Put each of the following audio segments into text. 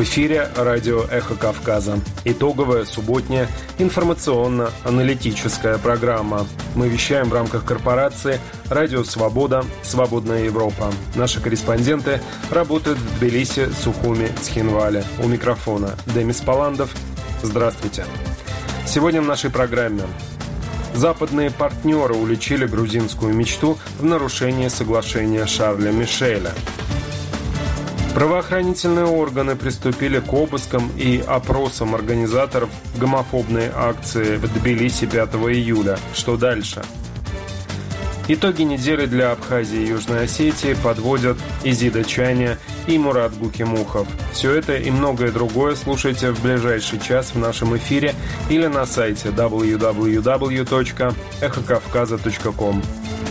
эфире радио «Эхо Кавказа». Итоговая субботняя информационно-аналитическая программа. Мы вещаем в рамках корпорации «Радио Свобода. Свободная Европа». Наши корреспонденты работают в Тбилиси, Сухуми, Цхинвале. У микрофона Демис Паландов. Здравствуйте. Сегодня в нашей программе. Западные партнеры уличили грузинскую мечту в нарушении соглашения Шарля Мишеля. Правоохранительные органы приступили к обыскам и опросам организаторов гомофобной акции в Тбилиси 5 июля. Что дальше? Итоги недели для Абхазии и Южной Осетии подводят Изида Чаня и Мурат Гукимухов. Все это и многое другое слушайте в ближайший час в нашем эфире или на сайте www.эхокавказа.ком.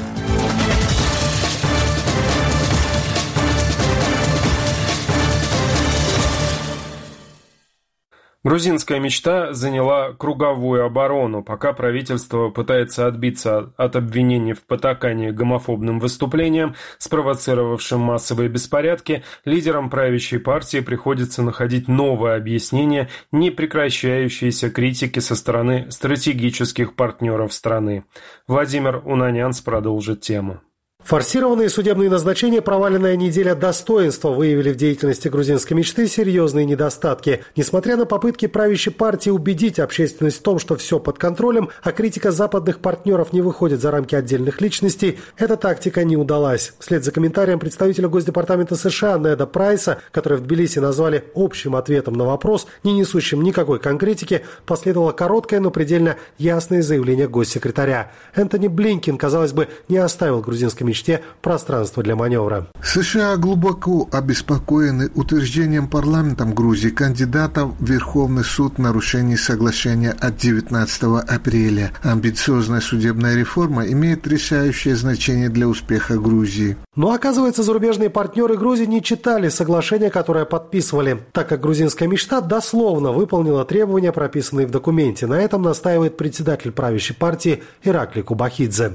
Грузинская мечта заняла круговую оборону, пока правительство пытается отбиться от обвинений в потакании гомофобным выступлениям, спровоцировавшим массовые беспорядки. Лидерам правящей партии приходится находить новое объяснение непрекращающейся критики со стороны стратегических партнеров страны. Владимир Унанянц продолжит тему. Форсированные судебные назначения, проваленная неделя достоинства выявили в деятельности грузинской мечты серьезные недостатки. Несмотря на попытки правящей партии убедить общественность в том, что все под контролем, а критика западных партнеров не выходит за рамки отдельных личностей, эта тактика не удалась. Вслед за комментарием представителя Госдепартамента США Неда Прайса, который в Тбилиси назвали общим ответом на вопрос, не несущим никакой конкретики, последовало короткое, но предельно ясное заявление госсекретаря. Энтони Блинкен, казалось бы, не оставил грузинской мечте пространство для маневра. США глубоко обеспокоены утверждением парламентом Грузии кандидатов в Верховный суд в нарушении соглашения от 19 апреля. Амбициозная судебная реформа имеет решающее значение для успеха Грузии. Но, оказывается, зарубежные партнеры Грузии не читали соглашение, которое подписывали, так как грузинская мечта дословно выполнила требования, прописанные в документе. На этом настаивает председатель правящей партии Иракли Кубахидзе.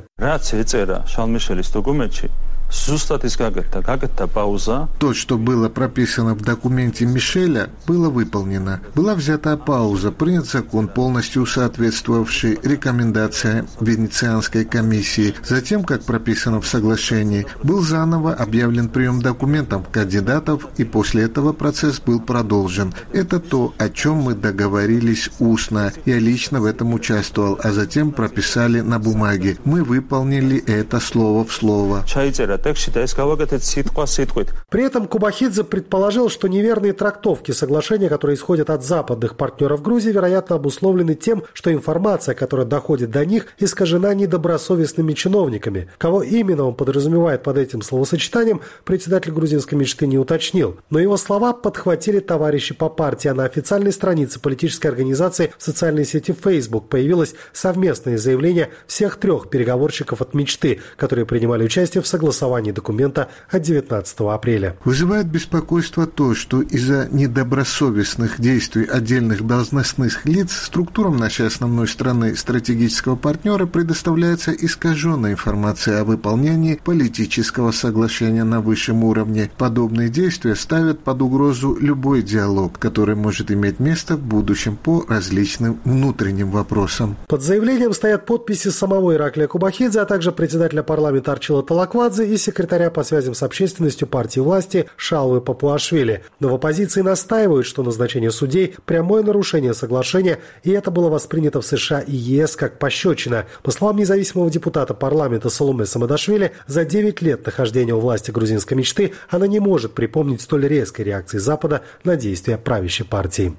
То, что было прописано в документе Мишеля, было выполнено. Была взята пауза, принят закон, полностью соответствовавший рекомендациям Венецианской комиссии. Затем, как прописано в соглашении, был заново объявлен прием документов кандидатов, и после этого процесс был продолжен. Это то, о чем мы договорились устно. Я лично в этом участвовал, а затем прописали на бумаге. Мы выполнили это слово в слово. При этом Кубахидзе предположил, что неверные трактовки соглашения, которые исходят от западных партнеров Грузии, вероятно, обусловлены тем, что информация, которая доходит до них, искажена недобросовестными чиновниками. Кого именно он подразумевает под этим словосочетанием, председатель грузинской мечты не уточнил. Но его слова подхватили товарищи по партии, а на официальной странице политической организации в социальной сети Facebook появилось совместное заявление всех трех переговорщиков от мечты, которые принимали участие в согласовании документа от 19 апреля. Вызывает беспокойство то, что из-за недобросовестных действий отдельных должностных лиц структурам нашей основной страны стратегического партнера предоставляется искаженная информация о выполнении политического соглашения на высшем уровне. Подобные действия ставят под угрозу любой диалог, который может иметь место в будущем по различным внутренним вопросам. Под заявлением стоят подписи самого Ираклия Кубахидзе, а также председателя парламента Арчила Талаквадзе и секретаря по связям с общественностью партии власти Шалвы Папуашвили. Но в оппозиции настаивают, что назначение судей – прямое нарушение соглашения, и это было воспринято в США и ЕС как пощечина. По словам независимого депутата парламента Саломе Самадашвили, за 9 лет нахождения у власти грузинской мечты она не может припомнить столь резкой реакции Запада на действия правящей партии.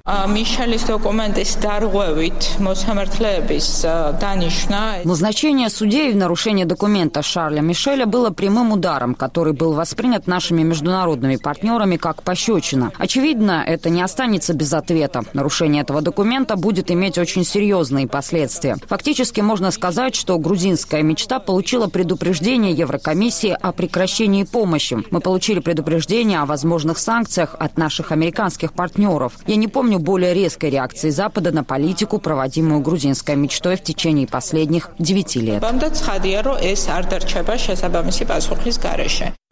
Назначение судей в нарушение документа Шарля Мишеля было прямым ударом, который был воспринят нашими международными партнерами как пощечина. Очевидно, это не останется без ответа. Нарушение этого документа будет иметь очень серьезные последствия. Фактически можно сказать, что грузинская мечта получила предупреждение Еврокомиссии о прекращении помощи. Мы получили предупреждение о возможных санкциях от наших американских партнеров. Я не помню более резкой реакции Запада на политику, проводимую грузинской мечтой в течение последних 9 лет.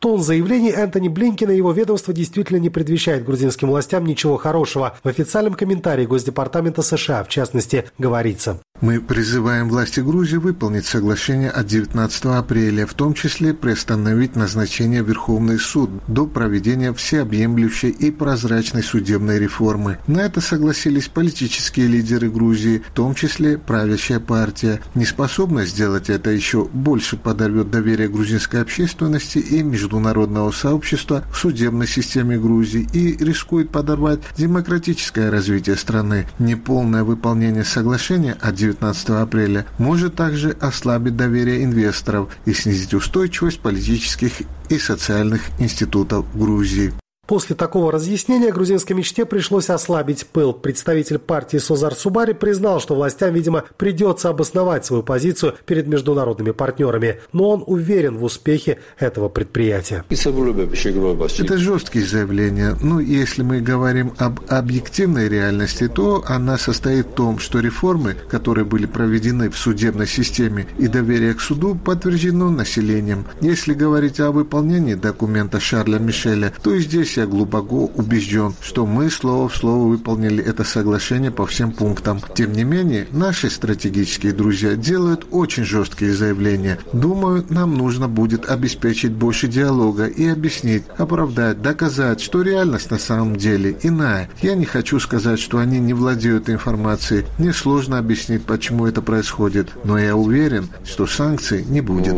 Тон заявлений Энтони Блинкена и его ведомства действительно не предвещает грузинским властям ничего хорошего. В официальном комментарии Госдепартамента США, в частности, говорится: «Мы призываем власти Грузии выполнить соглашение от 19 апреля, в том числе приостановить назначение в Верховный суд до проведения всеобъемлющей и прозрачной судебной реформы. На это согласились политические лидеры Грузии, в том числе правящая партия. Неспособность сделать это еще больше подорвет доверие грузинской общественности и международного сообщества к судебной системе Грузии и рискует подорвать демократическое развитие страны. Неполное выполнение соглашения от 19 апреля может также ослабить доверие инвесторов и снизить устойчивость политических и социальных институтов Грузии». После такого разъяснения грузинской мечте пришлось ослабить пыл. Представитель партии Созар Субари признал, что властям, видимо, придется обосновать свою позицию перед международными партнерами. Но он уверен в успехе этого предприятия. Это жесткие заявления. Если мы говорим об объективной реальности, то она состоит в том, что реформы, которые были проведены в судебной системе и доверие к суду, подтверждено населением. Если говорить о выполнении документа Шарля Мишеля, то и здесь я глубоко убежден, что мы слово в слово выполнили это соглашение по всем пунктам. Тем не менее, наши стратегические друзья делают очень жесткие заявления. Думаю, нам нужно будет обеспечить больше диалога и объяснить, оправдать, доказать, что реальность на самом деле иная. Я не хочу сказать, что они не владеют информацией. Мне сложно объяснить, почему это происходит. Но я уверен, что санкций не будет.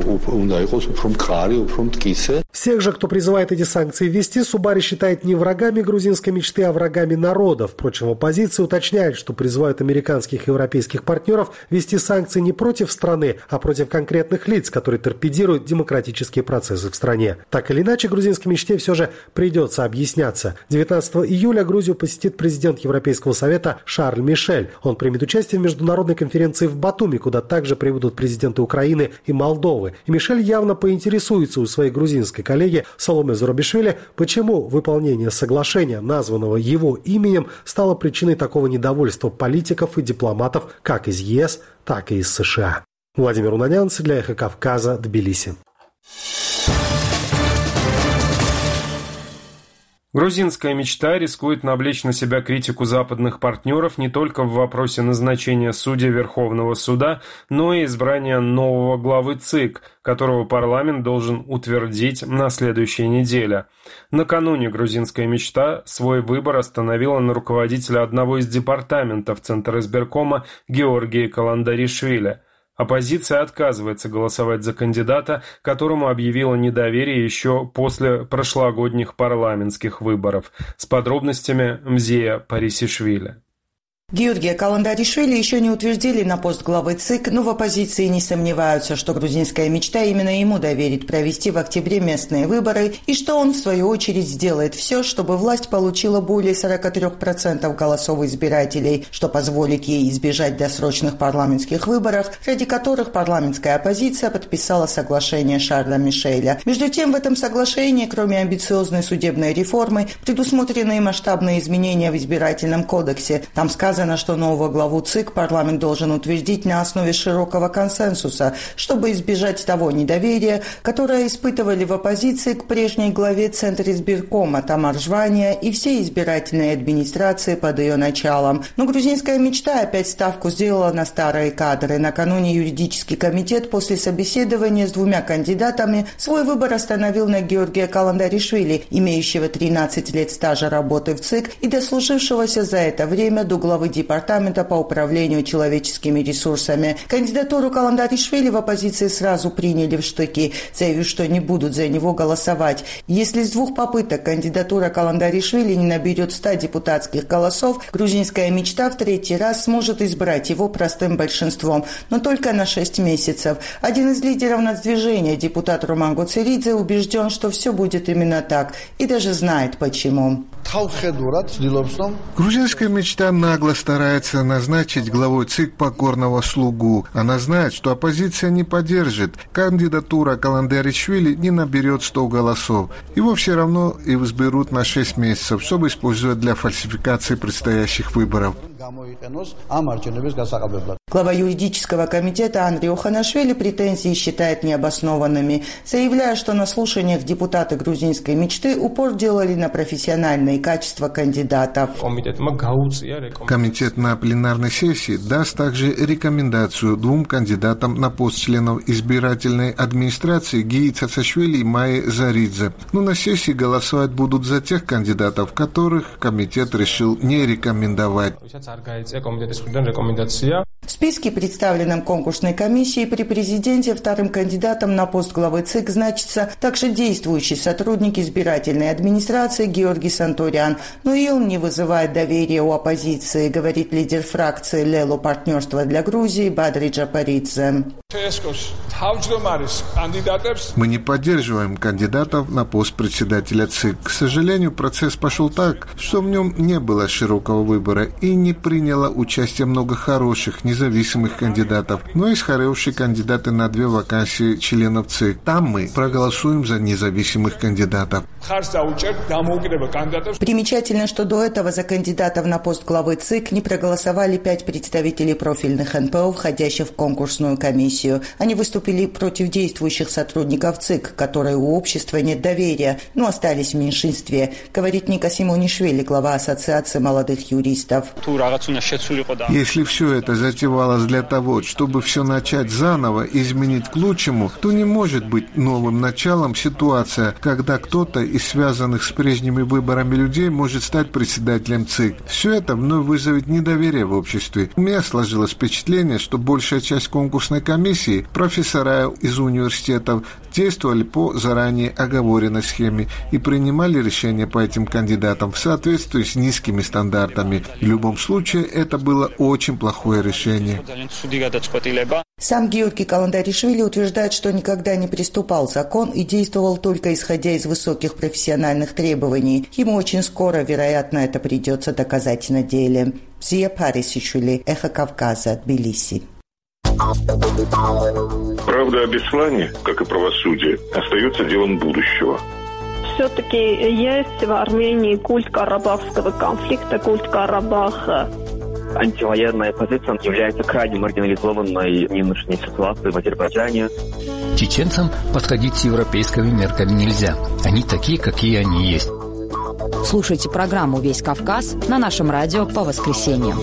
Всех же, кто призывает эти санкции ввести, Субари считает не врагами грузинской мечты, а врагами народа. Впрочем, оппозиция уточняет, что призывают американских и европейских партнеров ввести санкции не против страны, а против конкретных лиц, которые торпедируют демократические процессы в стране. Так или иначе, грузинской мечте все же придется объясняться. 19 июля Грузию посетит президент Европейского совета Шарль Мишель. Он примет участие в международной конференции в Батуми, куда также прибудут президенты Украины и Молдовы. И Мишель явно поинтересуется у своей грузинской коллеги Саломе Зурабишвили, почему выполнение соглашения, названного его именем, стало причиной такого недовольства политиков и дипломатов как из ЕС, так и из США. Владимир Унанянц для «Эхо Кавказа», Тбилиси. Грузинская мечта рискует навлечь на себя критику западных партнеров не только в вопросе назначения судей Верховного суда, но и избрания нового главы ЦИК, которого парламент должен утвердить на следующей неделе. Накануне грузинская мечта свой выбор остановила на руководителя одного из департаментов Центризбиркома Георгии Каландаришвили. Оппозиция отказывается голосовать за кандидата, которому объявила недоверие еще после прошлогодних парламентских выборов. С подробностями Мзея Парисишвили. Георгия Каландаришвили еще не утвердили на пост главы ЦИК, но в оппозиции не сомневаются, что грузинская мечта именно ему доверит провести в октябре местные выборы и что он, в свою очередь, сделает все, чтобы власть получила более 43% голосов избирателей, что позволит ей избежать досрочных парламентских выборов, ради которых парламентская оппозиция подписала соглашение Шарля Мишеля. Между тем, в этом соглашении, кроме амбициозной судебной реформы, предусмотрены масштабные изменения в избирательном кодексе. Там сказано, что нового главу ЦИК парламент должен утвердить на основе широкого консенсуса, чтобы избежать того недоверия, которое испытывали в оппозиции к прежней главе Центризбиркома Тамар Жвания и всей избирательной администрации под ее началом. Но грузинская мечта опять ставку сделала на старые кадры. Накануне юридический комитет после собеседования с двумя кандидатами свой выбор остановил на Георгия Каландаришвили, имеющего 13 лет стажа работы в ЦИК и дослужившегося за это время до главы департамента по управлению человеческими ресурсами. Кандидатуру Каландаришвили в оппозиции сразу приняли в штыки, заявив, что не будут за него голосовать. Если с двух попыток кандидатура Каландаришвили не наберет 100 депутатских голосов, грузинская мечта в третий раз сможет избрать его простым большинством, но только на 6 месяцев. Один из лидеров нацдвижения, депутат Роман Гоцеридзе, убежден, что все будет именно так и даже знает почему. Грузинская мечта нагло старается назначить главой ЦИК покорного слугу. Она знает, что оппозиция не поддержит. Кандидатура Каландаришвили не наберет 100 голосов. Его все равно и изберут на 6 месяцев, чтобы использовать для фальсификации предстоящих выборов. Глава юридического комитета Андрей Оханашвили претензии считает необоснованными, заявляя, что на слушаниях депутаты грузинской мечты упор делали на профессиональные качества кандидатов. Комитет на пленарной сессии даст также рекомендацию 2 кандидатам на пост членов избирательной администрации Гии Цацашвили и Майи Заридзе. Но на сессии голосовать будут за тех кандидатов, которых комитет решил не рекомендовать. В списке, представленном конкурсной комиссией при президенте, вторым кандидатом на пост главы ЦИК значится также действующий сотрудник избирательной администрации Георгий Сантурян. Но и он не вызывает доверия у оппозиции, говорит лидер фракции Лело «Партнерство для Грузии» Бадри Джапаридзе. Мы не поддерживаем кандидатов на пост председателя ЦИК. К сожалению, процесс пошел так, что в нем не было широкого выбора и не приняло участие много хороших, независимых кандидатов. Но есть хорошие кандидаты на 2 вакансии членов ЦИК. Там мы проголосуем за независимых кандидатов. Примечательно, что до этого за кандидатов на пост главы ЦИК не проголосовали 5 представителей профильных НПО, входящих в конкурсную комиссию. Они выступили против действующих сотрудников ЦИК, которые у общества нет доверия, но остались в меньшинстве, говорит Ника Симонишвили, глава Ассоциации молодых юристов. Если все это затевалось для того, чтобы все начать заново и изменить к лучшему, то не может быть новым началом ситуация, когда кто-то из связанных с прежними выборами людей может стать председателем ЦИК. Все это вновь вызовет недоверие в обществе. У меня сложилось впечатление, что большая часть конкурсной комиссии, профессора из университетов, действовали по заранее оговоренной схеме и принимали решения по этим кандидатам в соответствии с низкими стандартами. В любом случае, это было очень плохое решение. Сам Георгий Каландаришвили утверждает, что никогда не приступал закон и действовал только исходя из высоких профессиональных требований. Ему очень скоро, вероятно, это придется доказать на деле. Зия Парисишвили, Эхо Кавказа, Тбилиси. Правда о Беслане, как и правосудие, остается делом будущего. Все-таки есть в Армении культ карабахского конфликта, культ Карабаха. Антивоенная позиция является крайне маргинализованной в нынешней ситуации в Азербайджане. Чеченцам подходить с европейскими мерками нельзя. Они такие, какие они есть. Слушайте программу «Весь Кавказ» на нашем радио по воскресеньям.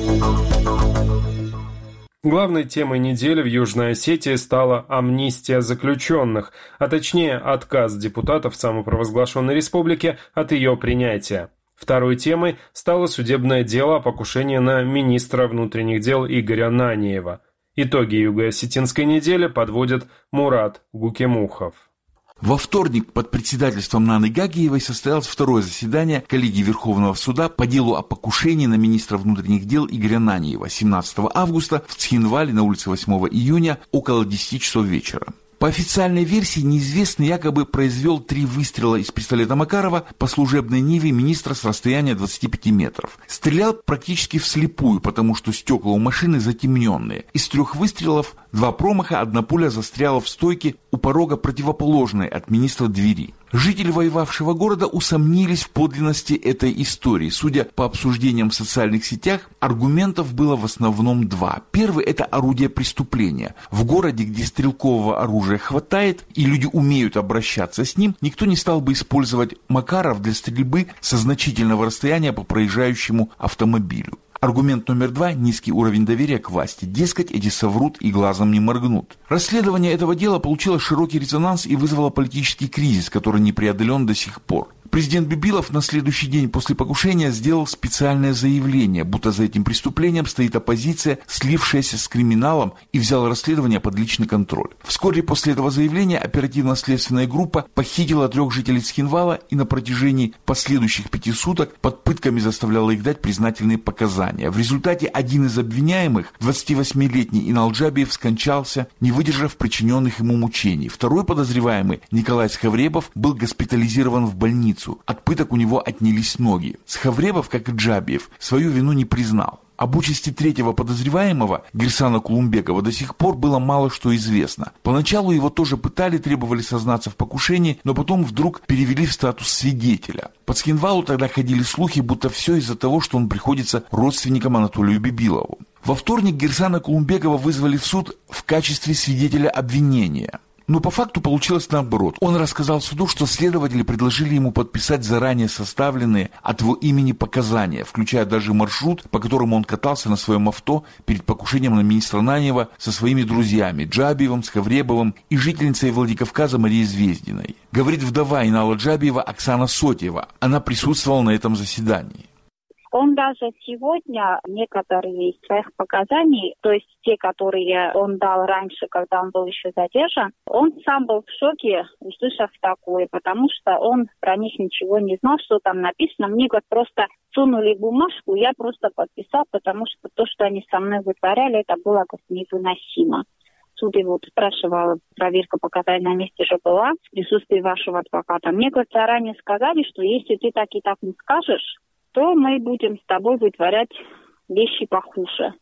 Главной темой недели в Южной Осетии стала амнистия заключенных, а точнее отказ депутатов самопровозглашенной республики от ее принятия. Второй темой стало судебное дело о покушении на министра внутренних дел Игоря Наниева. Итоги юго-осетинской недели подводит Мурат Гукемухов. Во вторник под председательством Наны Гагиевой состоялось второе заседание коллегии Верховного суда по делу о покушении на министра внутренних дел Игоря Наниева 17 августа в Цхинвале на улице 8 июня около 10 часов вечера. По официальной версии, неизвестный якобы произвел 3 выстрела из пистолета Макарова по служебной Ниве министра с расстояния 25 метров. Стрелял практически вслепую, потому что стекла у машины затемненные. Из 3 выстрелов 2 промаха, 1 пуля застряла в стойке у порога противоположной от министра двери. Жители воевавшего города усомнились в подлинности этой истории. Судя по обсуждениям в социальных сетях, аргументов было в основном 2. Первый – это орудие преступления. В городе, где стрелкового оружия хватает и люди умеют обращаться с ним, никто не стал бы использовать Макаров для стрельбы со значительного расстояния по проезжающему автомобилю. Аргумент номер 2 – низкий уровень доверия к власти. Дескать, эти соврут и глазом не моргнут. Расследование этого дела получило широкий резонанс и вызвало политический кризис, который не преодолен до сих пор. Президент Бибилов на следующий день после покушения сделал специальное заявление, будто за этим преступлением стоит оппозиция, слившаяся с криминалом, и взял расследование под личный контроль. Вскоре после этого заявления оперативно-следственная группа похитила 3 жителей Цхинвала и на протяжении последующих 5 суток под пытками заставляла их дать признательные показания. В результате один из обвиняемых, 28-летний Иналджабиев, скончался, не выдержав причиненных ему мучений. Второй подозреваемый, Николай Схавребов, был госпитализирован в больницу. больницу. От пыток у него отнялись ноги. Схавребов, как и Джабиев, свою вину не признал. Об участи третьего подозреваемого, Гирсана Кулумбекова, до сих пор было мало что известно. Поначалу его тоже пытали, требовали сознаться в покушении, но потом вдруг перевели в статус свидетеля. По Цхинвалу тогда ходили слухи, будто все из-за того, что он приходится родственником Анатолию Бибилову. Во вторник Гирсана Кулумбекова вызвали в суд в качестве свидетеля обвинения. Но по факту получилось наоборот. Он рассказал суду, что следователи предложили ему подписать заранее составленные от его имени показания, включая даже маршрут, по которому он катался на своем авто перед покушением на министра Наньева со своими друзьями Джабиевым, Схавребовым и жительницей Владикавказа Марией Звездиной. Говорит вдова Инала Джабиева Оксана Сотьева. Она присутствовала на этом заседании. Он даже сегодня некоторые из своих показаний, то есть те, которые он дал раньше, когда он был еще задержан, он сам был в шоке, услышав такое, потому что он про них ничего не знал, что там написано. Мне просто сунули бумажку, я просто подписал, потому что то, что они со мной вытворяли, это было невыносимо. Суд его спрашивал, проверка показаний на месте же была, в присутствии вашего адвоката. Мне заранее сказали, что если ты так и так не скажешь, то мы будем с тобой вытворять вещи похуже.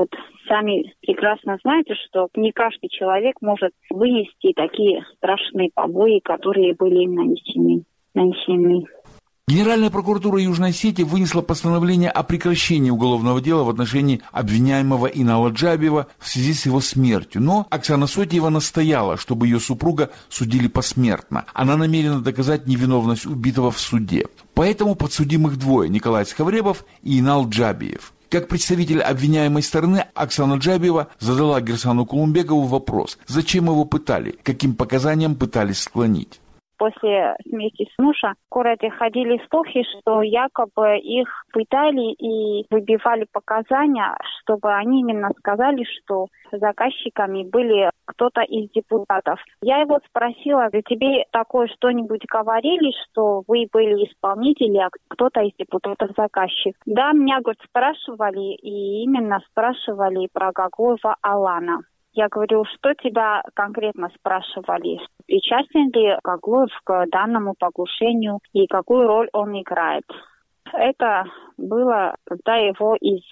Сами прекрасно знаете, что не каждый человек может вынести такие страшные побои, которые были им нанесены. Генеральная прокуратура Южной Осетии вынесла постановление о прекращении уголовного дела в отношении обвиняемого Инала Джабиева в связи с его смертью. Но Оксана Сотьева настояла, чтобы ее супруга судили посмертно. Она намерена доказать невиновность убитого в суде. Поэтому подсудимых двое – Николай Схавребов и Инал Джабиев. Как представитель обвиняемой стороны, Оксана Джабиева задала Гирсану Кулумбекову вопрос, зачем его пытали, каким показаниям пытались склонить. После смерти мужа в городе ходили слухи, что якобы их пытали и выбивали показания, чтобы они именно сказали, что заказчиками были кто-то из депутатов. Я его спросила, тебе такое что-нибудь говорили, что вы были исполнители, а кто-то из депутатов заказчик? Да, меня, спрашивали, и именно спрашивали про Гаглоева Алана. Я говорю, что тебя конкретно спрашивали? Причастен ли Гаглоев к данному покушению и какую роль он играет? Это было, когда его из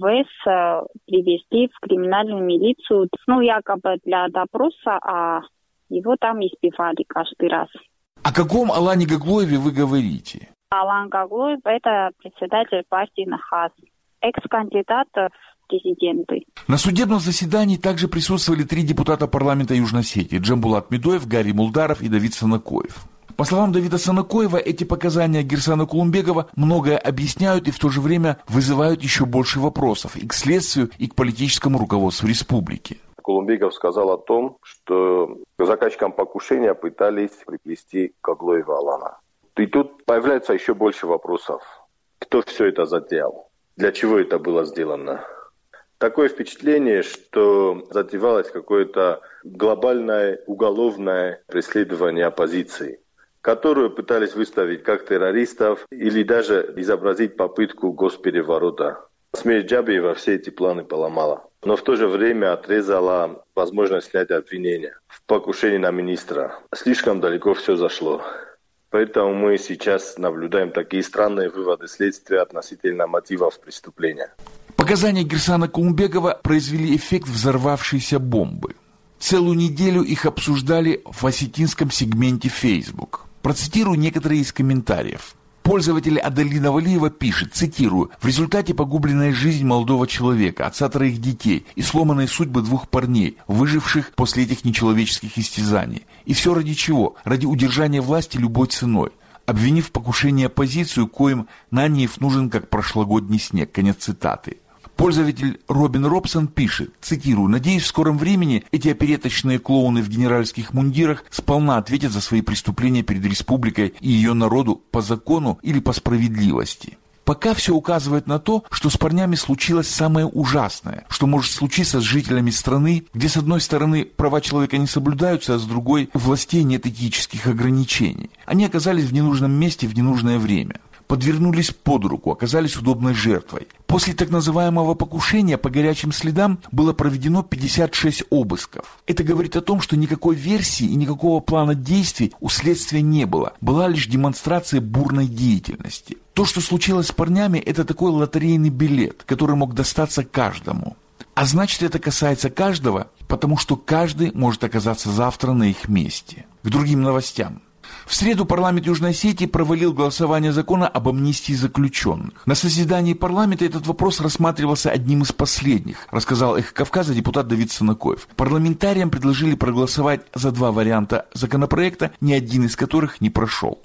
ИВС привезли в криминальную милицию, якобы для допроса, а его там избивали каждый раз. О каком Алане Гаглоеве вы говорите? Алан Гаглоев – это председатель партии НХАС, экс-кандидат в президенты. На судебном заседании также присутствовали 3 депутата парламента Южной Осетии – Джамбулат Медоев, Гарри Мулдаров и Давид Санакоев. По словам Давида Санакоева, эти показания Гирсана Кулумбекова многое объясняют и в то же время вызывают еще больше вопросов и к следствию, и к политическому руководству республики. Кулумбеков сказал о том, что к заказчикам покушения пытались приплести Гаглоева Алана. И тут появляется еще больше вопросов. Кто все это затеял? Для чего это было сделано? Такое впечатление, что затевалось какое-то глобальное уголовное преследование оппозиции, которую пытались выставить как террористов или даже изобразить попытку госпереворота. Смерть Джабиева все эти планы поломала, но в то же время отрезала возможность снятия обвинения в покушении на министра. Слишком далеко все зашло. Поэтому мы сейчас наблюдаем такие странные выводы следствия относительно мотивов преступления. Показания Гирсана Кулумбекова произвели эффект взорвавшейся бомбы. Целую неделю их обсуждали в осетинском сегменте Facebook. Процитирую некоторые из комментариев. Пользователь Адалина Валиева пишет, цитирую, «В результате погубленная жизнь молодого человека, отца 3 детей и сломанные судьбы 2 парней, выживших после этих нечеловеческих истязаний. И все ради чего? Ради удержания власти любой ценой. Обвинив в покушении оппозицию, коим Наньев нужен как прошлогодний снег». Конец цитаты. Пользователь Робин Робсон пишет, цитирую, «Надеюсь, в скором времени эти опереточные клоуны в генеральских мундирах сполна ответят за свои преступления перед республикой и ее народу по закону или по справедливости». Пока все указывает на то, что с парнями случилось самое ужасное, что может случиться с жителями страны, где с одной стороны права человека не соблюдаются, а с другой у властей нет этических ограничений. Они оказались в ненужном месте в ненужное время. подвернулись под руку, оказались удобной жертвой. После так называемого покушения по горячим следам было проведено 56 обысков. Это говорит о том, что никакой версии и никакого плана действий у следствия не было. Была лишь демонстрация бурной деятельности. То, что случилось с парнями, это такой лотерейный билет, который мог достаться каждому. А значит, это касается каждого, потому что каждый может оказаться завтра на их месте. К другим новостям. В среду парламент Южной Осетии провалил голосование закона об амнистии заключенных. На заседании парламента этот вопрос рассматривался одним из последних, рассказал «Эхо Кавказа» депутат Давид Санакоев. Парламентариям предложили проголосовать за 2 варианта законопроекта, ни один из которых не прошел.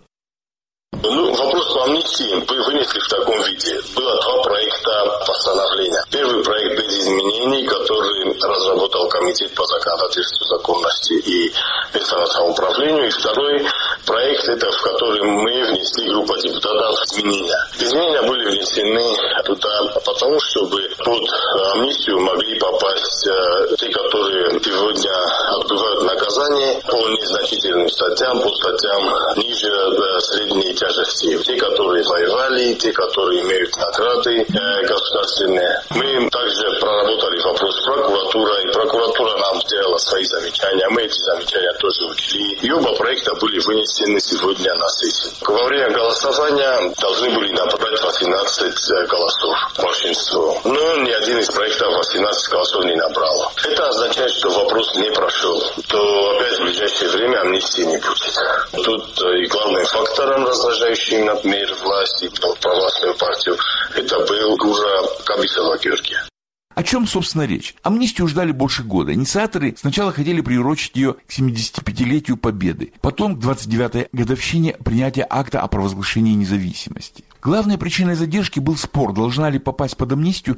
Вопрос по амнистии вы вынесли в таком виде. Было 2 проекта постановления. Первый проект без изменений, который разработал Комитет по законодательству, законности и местному самоуправлению. И второй проект, это в который мы внесли, группа депутатов, изменения. Изменения были внесены туда потому, чтобы под амнистию могли попасть те, которые сегодня отбывают наказание по незначительным статьям, по статьям ниже средней тяжести. Те, которые воевали, те, которые имеют награды государственные. Мы также проработали вопрос с прокуратурой. Прокуратура нам сделала свои замечания. Мы эти замечания тоже учли. И оба проекта были вынесены сегодня на сессию. Во время голосования должны были набрать 18 голосов большинство. Но ни один из проектов 18 голосов не набрал. Это означает, что вопрос не прошел. То опять в ближайшее время амнистии не будет. Тут и главным фактором, раздражающим, например, власти, провластную партию, это был Гура Кабисова Георгия. О чем, собственно, речь? Амнистию ждали больше года. Инициаторы сначала хотели приурочить ее к 75-летию Победы, потом к 29-й годовщине принятия акта о провозглашении независимости. Главной причиной задержки был спор, должна ли попасть под амнистию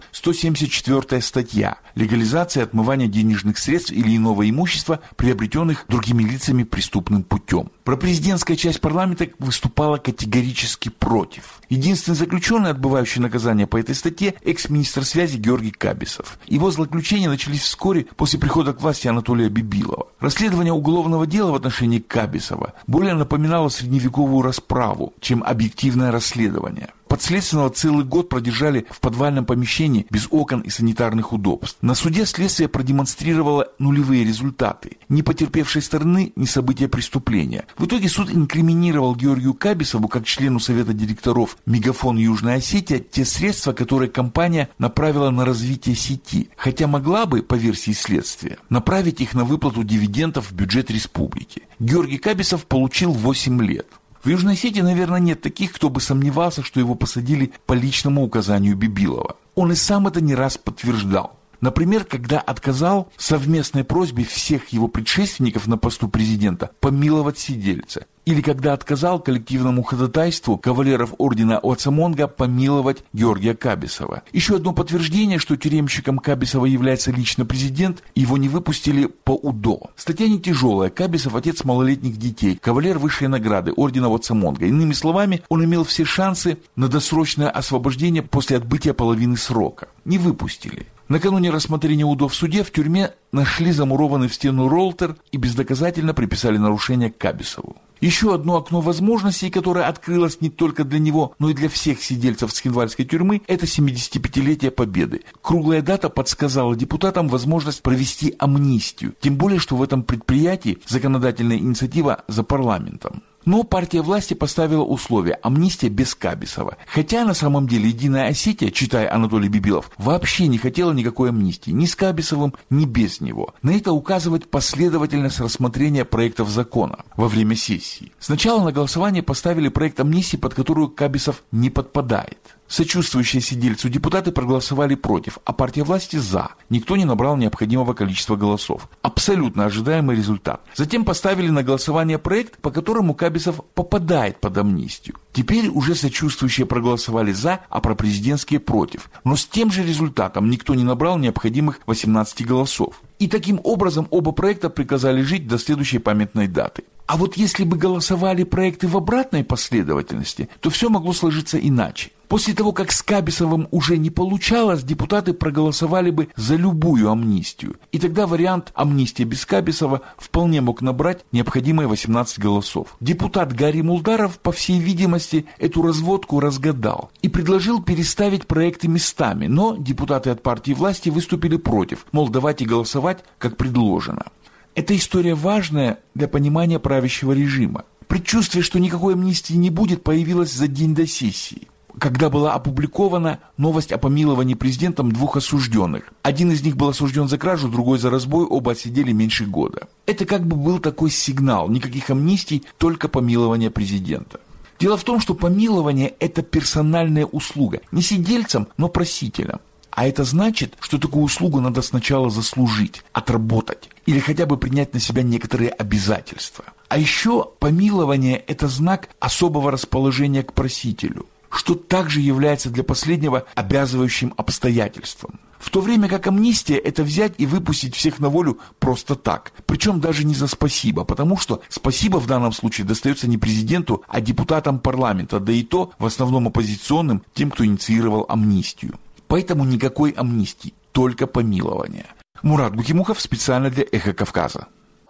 174-я статья «Легализация отмывания денежных средств или иного имущества, приобретенных другими лицами преступным путем». Пропрезидентская часть парламента выступала категорически против. Единственный заключенный, отбывающий наказание по этой статье, экс-министр связи Георгий Кабисов. Его злоключения начались вскоре после прихода к власти Анатолия Бибилова. Расследование уголовного дела в отношении Кабисова более напоминало средневековую расправу, чем объективное расследование. Подследственного целый год продержали в подвальном помещении без окон и санитарных удобств. На суде следствие продемонстрировало нулевые результаты. Ни потерпевшей стороны, ни события преступления. В итоге суд инкриминировал Георгию Кабисову, как члену совета директоров «Мегафон Южная Осетия», те средства, которые компания направила на развитие сети, хотя могла бы, по версии следствия, направить их на выплату дивидендов в бюджет республики. Георгий Кабисов получил 8 лет. В Южной Осетии, наверное, нет таких, кто бы сомневался, что его посадили по личному указанию Бибилова. Он и сам это не раз подтверждал. Например, когда отказал совместной просьбе всех его предшественников на посту президента помиловать сидельца. Или когда отказал коллективному ходатайству кавалеров ордена Оцамонга помиловать Георгия Кабисова. Еще одно подтверждение, что тюремщиком Кабисова является лично президент, его не выпустили по УДО. Статья не тяжелая. Кабисов – отец малолетних детей, кавалер высшей награды ордена Оцамонга. Иными словами, он имел все шансы на досрочное освобождение после отбытия половины срока. Не выпустили. Накануне рассмотрения УДО в суде в тюрьме нашли замурованный в стену ролтер и бездоказательно приписали нарушение Кабисову. Еще одно окно возможностей, которое открылось не только для него, но и для всех сидельцев Цхинвальской тюрьмы, это 75-летие Победы. Круглая дата подсказала депутатам возможность провести амнистию, тем более, что в этом предприятии законодательная инициатива за парламентом. Но партия власти поставила условие – амнистия без Кабисова. Хотя на самом деле Единая Осетия, читая Анатолий Бибилов, вообще не хотела никакой амнистии, ни с Кабисовым, ни без него. На это указывает последовательность рассмотрения проектов закона во время сессии. Сначала на голосование поставили проект амнистии, под которую Кабисов не подпадает. Сочувствующие сидельцу депутаты проголосовали против, а партия власти за. Никто не набрал необходимого количества голосов. Абсолютно ожидаемый результат. Затем поставили на голосование проект, по которому Кабисов попадает под амнистию. Теперь уже сочувствующие проголосовали за, а пропрезидентские против. Но с тем же результатом никто не набрал необходимых 18 голосов. И таким образом оба проекта приказали жить до следующей памятной даты. А вот если бы голосовали проекты в обратной последовательности, то все могло сложиться иначе. После того, как с Кабисовым уже не получалось, депутаты проголосовали бы за любую амнистию. И тогда вариант амнистия без Кабисова вполне мог набрать необходимые 18 голосов. Депутат Гарри Мулдаров, по всей видимости, эту разводку разгадал и предложил переставить проекты местами, но депутаты от партии власти выступили против, мол, давайте голосовать, как предложено. Эта история важная для понимания правящего режима. Предчувствие, что никакой амнистии не будет, появилось за день до сессии, когда была опубликована новость о помиловании президентом 2 осужденных. Один из них был осужден за кражу, другой за разбой, оба отсидели меньше года. Это как бы был такой сигнал: никаких амнистий, только помилование президента. Дело в том, что помилование – это персональная услуга, не сидельцам, но просителям. А это значит, что такую услугу надо сначала заслужить, отработать или хотя бы принять на себя некоторые обязательства. А еще помилование – это знак особого расположения к просителю, что также является для последнего обязывающим обстоятельством. В то время как амнистия – это взять и выпустить всех на волю просто так, причем даже не за спасибо, потому что спасибо в данном случае достается не президенту, а депутатам парламента, да и то в основном оппозиционным, тем, кто инициировал амнистию. Поэтому никакой амнистии, только помилование. Мурат Бухимухов специально для «Эхо Кавказа».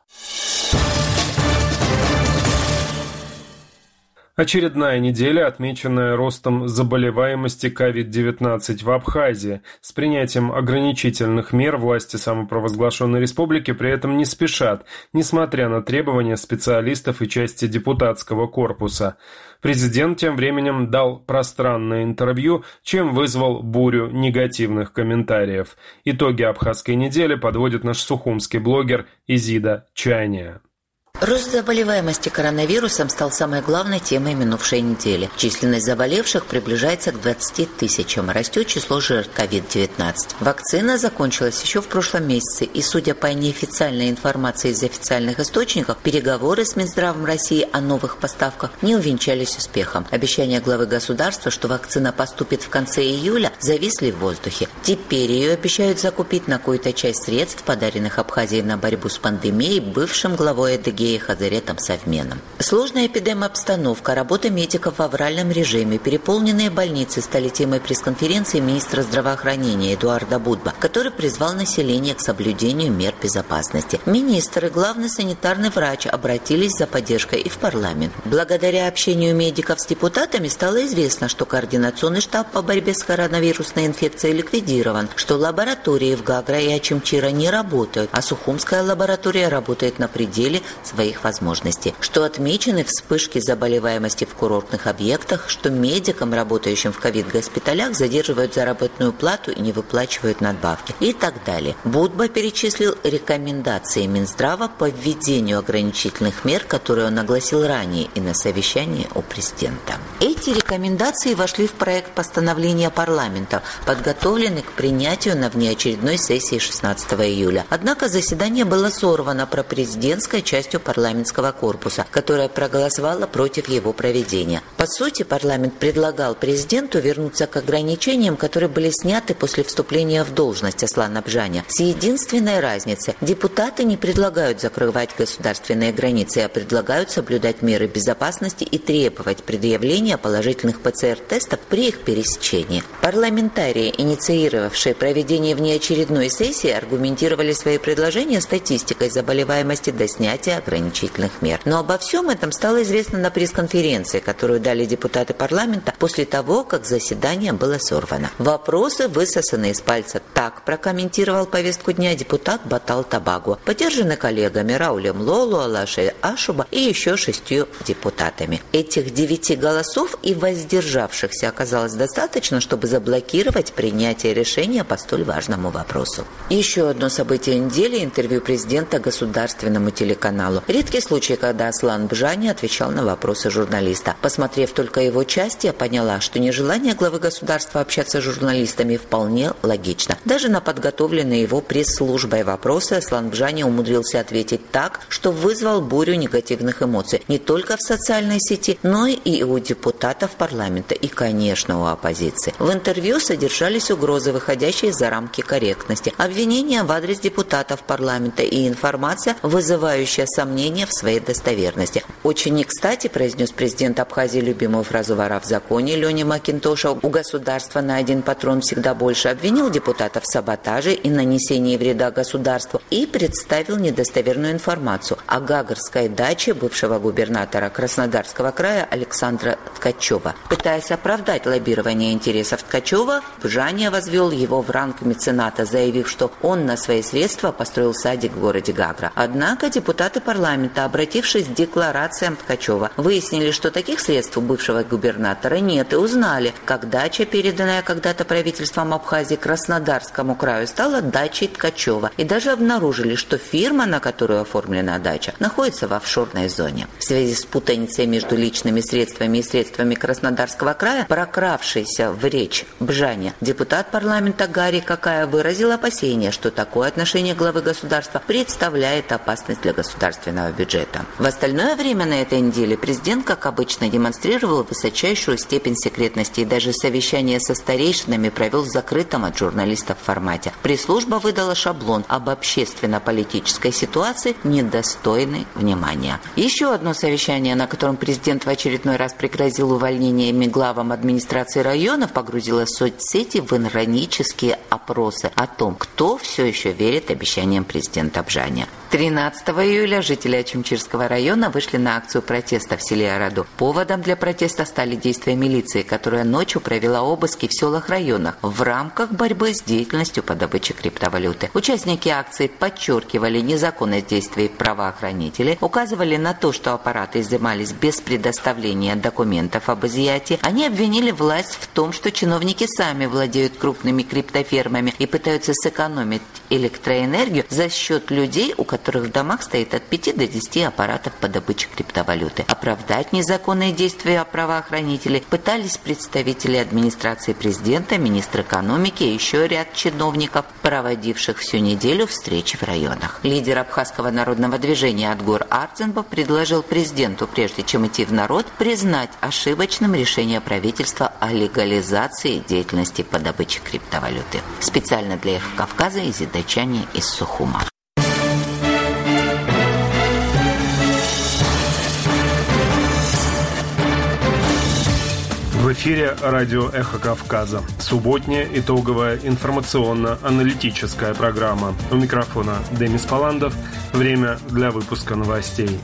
Очередная неделя, отмеченная ростом заболеваемости COVID-19 в Абхазии. С принятием ограничительных мер власти самопровозглашенной республики при этом не спешат, несмотря на требования специалистов и части депутатского корпуса. Президент тем временем дал пространное интервью, чем вызвал бурю негативных комментариев. Итоги абхазской недели подводит наш сухумский блогер Изида Чайния. Рост заболеваемости коронавирусом стал самой главной темой минувшей недели. Численность заболевших приближается к 20 тысячам, растет число жертв COVID-19. Вакцина закончилась еще в прошлом месяце, и, судя по неофициальной информации из официальных источников, переговоры с Минздравом России о новых поставках не увенчались успехом. Обещания главы государства, что вакцина поступит в конце июля, зависли в воздухе. Теперь ее обещают закупить на какую-то часть средств, подаренных Абхазии на борьбу с пандемией бывшим главой Адыгеи Хазаретом Совменом. Сложная эпидемобстановка, работа медиков в авральном режиме, переполненные больницы стали темой пресс-конференции министра здравоохранения Эдуарда Будба, который призвал население к соблюдению мер безопасности. Министр и главный санитарный врач обратились за поддержкой и в парламент. Благодаря общению медиков с депутатами стало известно, что координационный штаб по борьбе с коронавирусной инфекцией ликвидирован, что лаборатории в Гагра и Ачимчира не работают, а Сухумская лаборатория работает на пределе своих возможностей, что отмечены вспышки заболеваемости в курортных объектах, что медикам, работающим в ковид-госпиталях, задерживают заработную плату и не выплачивают надбавки и так далее. Будба перечислил рекомендации Минздрава по введению ограничительных мер, которые он огласил ранее и на совещании у президента. Эти рекомендации вошли в проект постановления парламента, подготовленный к принятию на внеочередной сессии 16 июля. Однако заседание было сорвано пропрезидентской частью парламентского корпуса, которая проголосовала против его проведения. По сути, парламент предлагал президенту вернуться к ограничениям, которые были сняты после вступления в должность Аслана Бжаня. С единственной разницей: депутаты не предлагают закрывать государственные границы, а предлагают соблюдать меры безопасности и требовать предъявления положительных ПЦР-тестов при их пересечении. Парламентарии, инициировавшие проведение внеочередной сессии, аргументировали свои предложения статистикой заболеваемости до снятия ограничительных мер. Но обо всем этом стало известно на пресс-конференции, которую дали депутаты парламента после того, как заседание было сорвано. Вопросы высосаны из пальца. Так прокомментировал повестку дня депутат Батал Табагу, поддержанный коллегами Раулем Лолу, Алашей Ашуба и еще 6 депутатами. Этих 9 голосов и воздержавшихся оказалось достаточно, чтобы заблокировать принятие решения по столь важному вопросу. Еще одно событие недели – интервью президента государственному телеканалу. Редкий случай, когда Аслан Бжани отвечал на вопросы журналиста. Посмотрев только его часть, я поняла, что нежелание главы государства общаться с журналистами вполне логично. Даже на подготовленные его пресс-службой вопросы Аслан Бжани умудрился ответить так, что вызвал бурю негативных эмоций не только в социальной сети, но и у депутатов парламента и, конечно, у оппозиции. В интервью содержались угрозы, выходящие за рамки корректности, обвинения в адрес депутатов парламента и информация, вызывающая сомнения сомнения в своей достоверности. Очень не кстати произнес президент Абхазии любимую фразу вора в законе Лёни Макинтоша: у государства на один патрон всегда больше, обвинил депутата в саботаже и нанесении вреда государству и представил недостоверную информацию о гагарской даче бывшего губернатора Краснодарского края Александра Ткачева. Пытаясь оправдать лоббирование интересов Ткачева, Бжания возвел его в ранг мецената, заявив, что он на свои средства построил садик в городе Гагра. Однако депутаты парламента, обратившись к декларациям Ткачева, выяснили, что таких средств у бывшего губернатора нет, и узнали, как дача, переданная когда-то правительством Абхазии Краснодарскому краю, стала дачей Ткачева, и даже обнаружили, что фирма, на которую оформлена дача, находится в офшорной зоне. В связи с путаницей между личными средствами и средствами Краснодарского края, прокравшийся в речь Бжания, депутат парламента Гарри Какая выразил опасение, что такое отношение главы государства представляет опасность для государственного бюджета. В остальное время на этой неделе президент, как обычно, демонстрировал высочайшую степень секретности и даже совещание со старейшинами провел в закрытом от журналистов формате. Пресс-служба выдала шаблон об общественно-политической ситуации, недостойный внимания. Еще одно совещание, на котором президент в очередной раз пригрозил увольнениями главам администрации районов, погрузило соцсети в иронические опросы о том, кто все еще верит обещаниям президента Бжания. 13 июля жители Ачимчирского района вышли на акцию протеста в селе Араду. Поводом для протеста стали действия милиции, которая ночью провела обыски в селах районах в рамках борьбы с деятельностью по добыче криптовалюты. Участники акции подчеркивали незаконность действий правоохранителей, указывали на то, что аппараты изымались без предоставления документов об изъятии. Они обвинили власть в том, что чиновники сами владеют крупными криптофермами и пытаются сэкономить электроэнергию за счет людей, у которых в домах стоит от 5 до 10 аппаратов по добыче криптовалюты. Оправдать незаконные действия правоохранителей пытались представители администрации президента, министр экономики и еще ряд чиновников, проводивших всю неделю встречи в районах. Лидер абхазского народного движения Атгор Арценбов предложил президенту, прежде чем идти в народ, признать ошибочным решение правительства о легализации деятельности по добыче криптовалюты. Специально для Эхо Кавказа Изидачане из Сухума. В эфире радио «Эхо Кавказа». Субботняя итоговая информационно-аналитическая программа. У микрофона Демис Паландов. Время для выпуска новостей.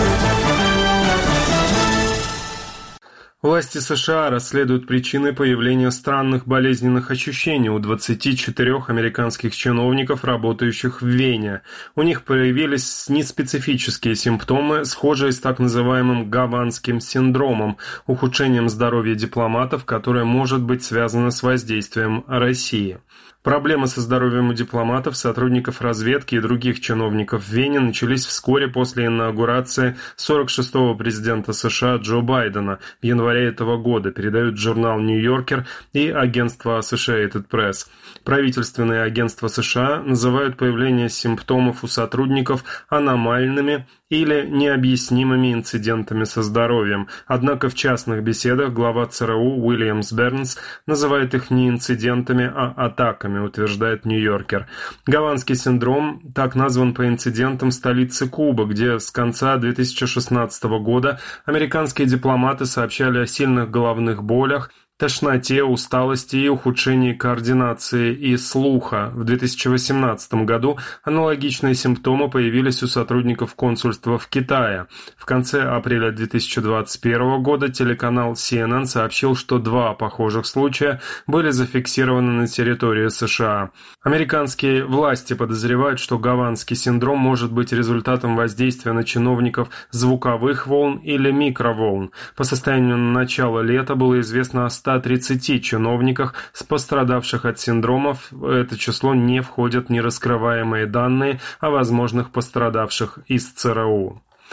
Власти США расследуют причины появления странных болезненных ощущений у 24 американских чиновников, работающих в Вене. У них появились неспецифические симптомы, схожие с так называемым гаванским синдромом, ухудшением здоровья дипломатов, которое может быть связано с воздействием России. Проблемы со здоровьем у дипломатов, сотрудников разведки и других чиновников в Вене начались вскоре после инаугурации 46-го президента США Джо Байдена в январе этого года, передают журнал «Нью-Йоркер» и агентство Associated Press. Правительственные агентства США называют появление симптомов у сотрудников аномальными или необъяснимыми инцидентами со здоровьем. Однако в частных беседах глава ЦРУ Уильямс Бернс называет их не инцидентами, а атаками, утверждает Нью-Йоркер. Гаванский синдром так назван по инцидентам в столице Кубы, где с конца 2016 года американские дипломаты сообщали о сильных головных болях, тошноте, усталости и ухудшении координации и слуха. В 2018 году аналогичные симптомы появились у сотрудников консульства в Китае. В конце апреля 2021 года телеканал CNN сообщил, что 2 похожих случая были зафиксированы на территории США. Американские власти подозревают, что гаванский синдром может быть результатом воздействия на чиновников звуковых волн или микроволн. По состоянию на начало лета было известно о 130 чиновниках, пострадавших от синдромов. В это число не входят нераскрываемые данные о возможных пострадавших из ЦРУ.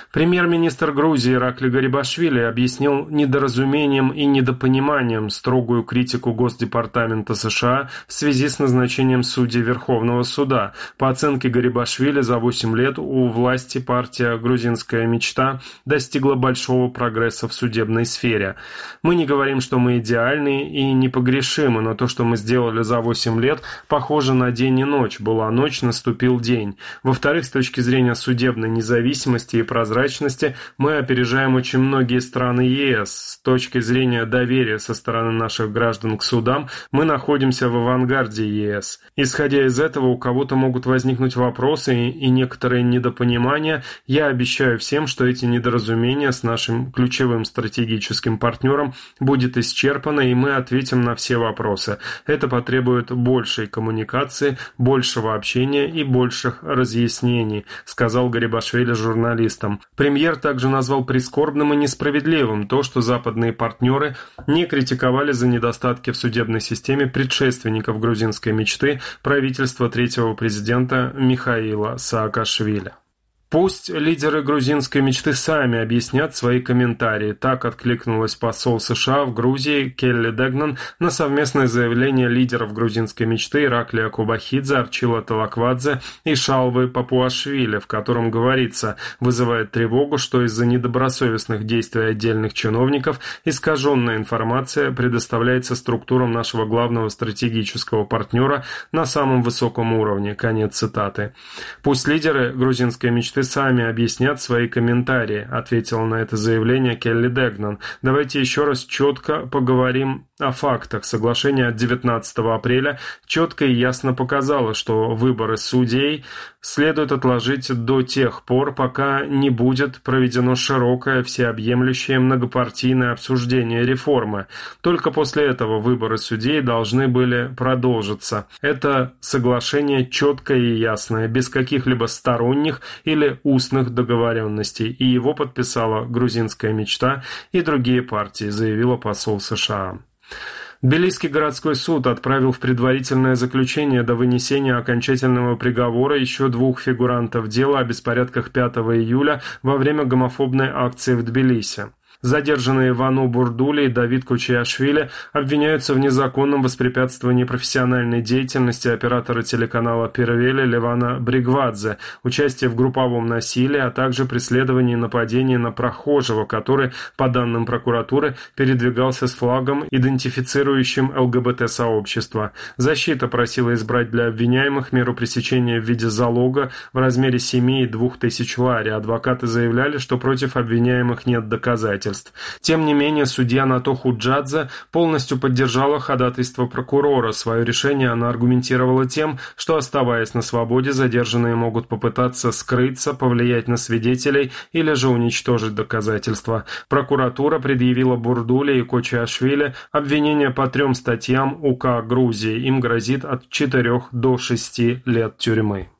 Премьер-министр Грузии Иракли Гарибашвили объяснил недоразумением и недопониманием строгую критику Госдепартамента США в связи с назначением судей Верховного суда. По оценке Гарибашвили, за 8 лет у власти партия «Грузинская мечта» достигла большого прогресса в судебной сфере. Мы не говорим, что мы идеальны и непогрешимы, но то, что мы сделали за 8 лет, похоже на день и ночь. Была ночь, наступил день. Во-вторых, с точки зрения судебной независимости и прозрачности, мы опережаем очень многие страны ЕС. С точки зрения доверия со стороны наших граждан к судам, мы находимся в авангарде ЕС. Исходя из этого, у кого-то могут возникнуть вопросы и некоторые недопонимания. Я обещаю всем, что эти недоразумения с нашим ключевым стратегическим партнером будет исчерпано, и мы ответим на все вопросы. Это потребует большей коммуникации, большего общения и больших разъяснений, сказал Гарибашвили журналистам. Премьер также назвал прискорбным и несправедливым то, что западные партнеры не критиковали за недостатки в судебной системе предшественников грузинской мечты правительства третьего президента Михаила Саакашвили. Пусть лидеры грузинской мечты сами объяснят свои комментарии. Так откликнулась посол США в Грузии Келли Дегнан на совместное заявление лидеров грузинской мечты Ираклия Кубахидзе, Арчила Талаквадзе и Шалвы Папуашвили, в котором говорится: вызывает тревогу, что из-за недобросовестных действий отдельных чиновников искаженная информация предоставляется структурам нашего главного стратегического партнера на самом высоком уровне. Конец цитаты. Пусть лидеры грузинской мечты сами объяснят свои комментарии, ответила на это заявление Келли Дегнан. Давайте еще раз четко поговорим о фактах. Соглашение от 19 апреля четко и ясно показало, что выборы судей следует отложить до тех пор, пока не будет проведено широкое, всеобъемлющее многопартийное обсуждение реформы. Только после этого выборы судей должны были продолжиться. Это соглашение четкое и ясное, без каких-либо сторонних или устных договоренностей, и его подписала грузинская мечта и другие партии, заявила посол США. Тбилисский городской суд отправил в предварительное заключение до вынесения окончательного приговора еще 2 фигурантов дела о беспорядках 5 июля во время гомофобной акции в Тбилиси. Задержанные Вану Бурдули и Давид Кучиашвили обвиняются в незаконном воспрепятствовании профессиональной деятельности оператора телеканала Первели Левана Бригвадзе, участии в групповом насилии, а также преследовании и нападении на прохожего, который, по данным прокуратуры, передвигался с флагом, идентифицирующим ЛГБТ-сообщество. Защита просила избрать для обвиняемых меру пресечения в виде залога в размере 7 и 2000 лари. Адвокаты заявляли, что против обвиняемых нет доказательств. Тем не менее, судья Нато Худжадзе полностью поддержала ходатайство прокурора. Свое решение она аргументировала тем, что, оставаясь на свободе, задержанные могут попытаться скрыться, повлиять на свидетелей или же уничтожить доказательства. Прокуратура предъявила Бурдуле и Кочиашвили обвинения по 3 статьям УК Грузии. Им грозит от 4 до 6 лет тюрьмы.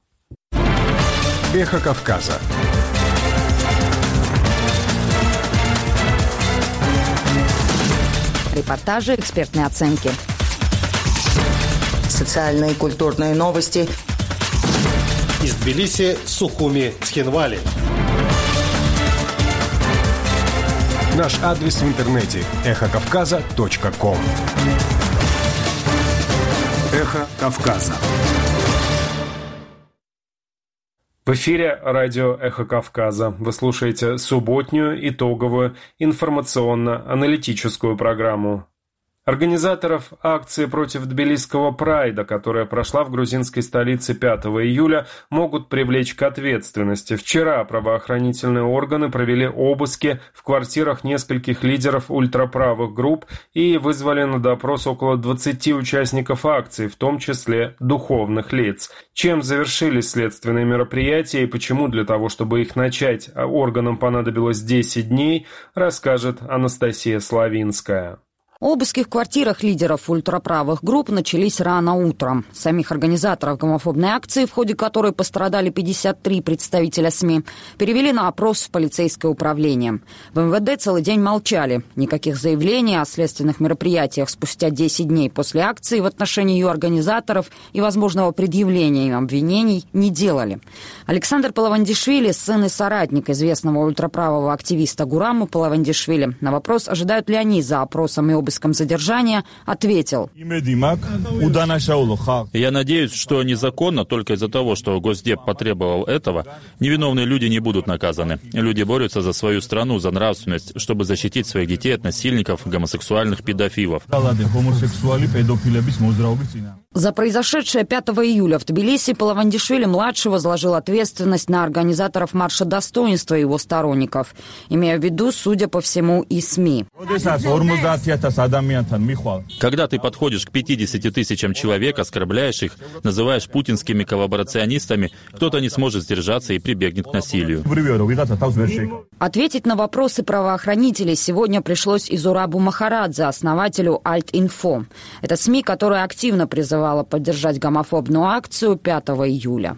Эхо Кавказа. Репортажи, экспертные оценки. Социальные и культурные новости. Из Тбилиси, Сухуми, Цхинвали. Наш адрес в интернете – эхокавказа.ком. Эхо Кавказа. В эфире радио «Эхо Кавказа». Вы слушаете субботнюю итоговую информационно-аналитическую программу. Организаторов акции против тбилисского прайда, которая прошла в грузинской столице 5 июля, могут привлечь к ответственности. Вчера правоохранительные органы провели обыски в квартирах нескольких лидеров ультраправых групп и вызвали на допрос около 20 участников акции, в том числе духовных лиц. Чем завершились следственные мероприятия и почему для того, чтобы их начать, органам понадобилось 10 дней, расскажет Анастасия Славинская. Обыски в квартирах лидеров ультраправых групп начались рано утром. Самих организаторов гомофобной акции, в ходе которой пострадали 53 представителя СМИ, перевели на опрос в полицейское управление. В МВД целый день молчали. Никаких заявлений о следственных мероприятиях спустя 10 дней после акции в отношении ее организаторов и возможного предъявления им обвинений не делали. Александр Палавандишвили, сын и соратник известного ультраправого активиста Гураму Палавандишвили, на вопрос, ожидают ли они за опросом и обыском задержания, ответил: «Я надеюсь, что незаконно, только из-за того, что Госдеп потребовал этого, невиновные люди не будут наказаны. Люди борются за свою страну, за нравственность, чтобы защитить своих детей от насильников, гомосексуальных педофилов». За произошедшее 5 июля в Тбилиси Палавандишвили-младший возложил ответственность на организаторов марша достоинства и его сторонников, имея в виду, судя по всему, и СМИ. Когда ты подходишь к 50 тысячам человек, оскорбляешь их, называешь путинскими коллаборационистами, кто-то не сможет сдержаться и прибегнет к насилию. Ответить на вопросы правоохранителей сегодня пришлось и Зурабу Махарадзе, основателю Alt-Info. Это СМИ, которая активно призывала поддержать гомофобную акцию 5 июля.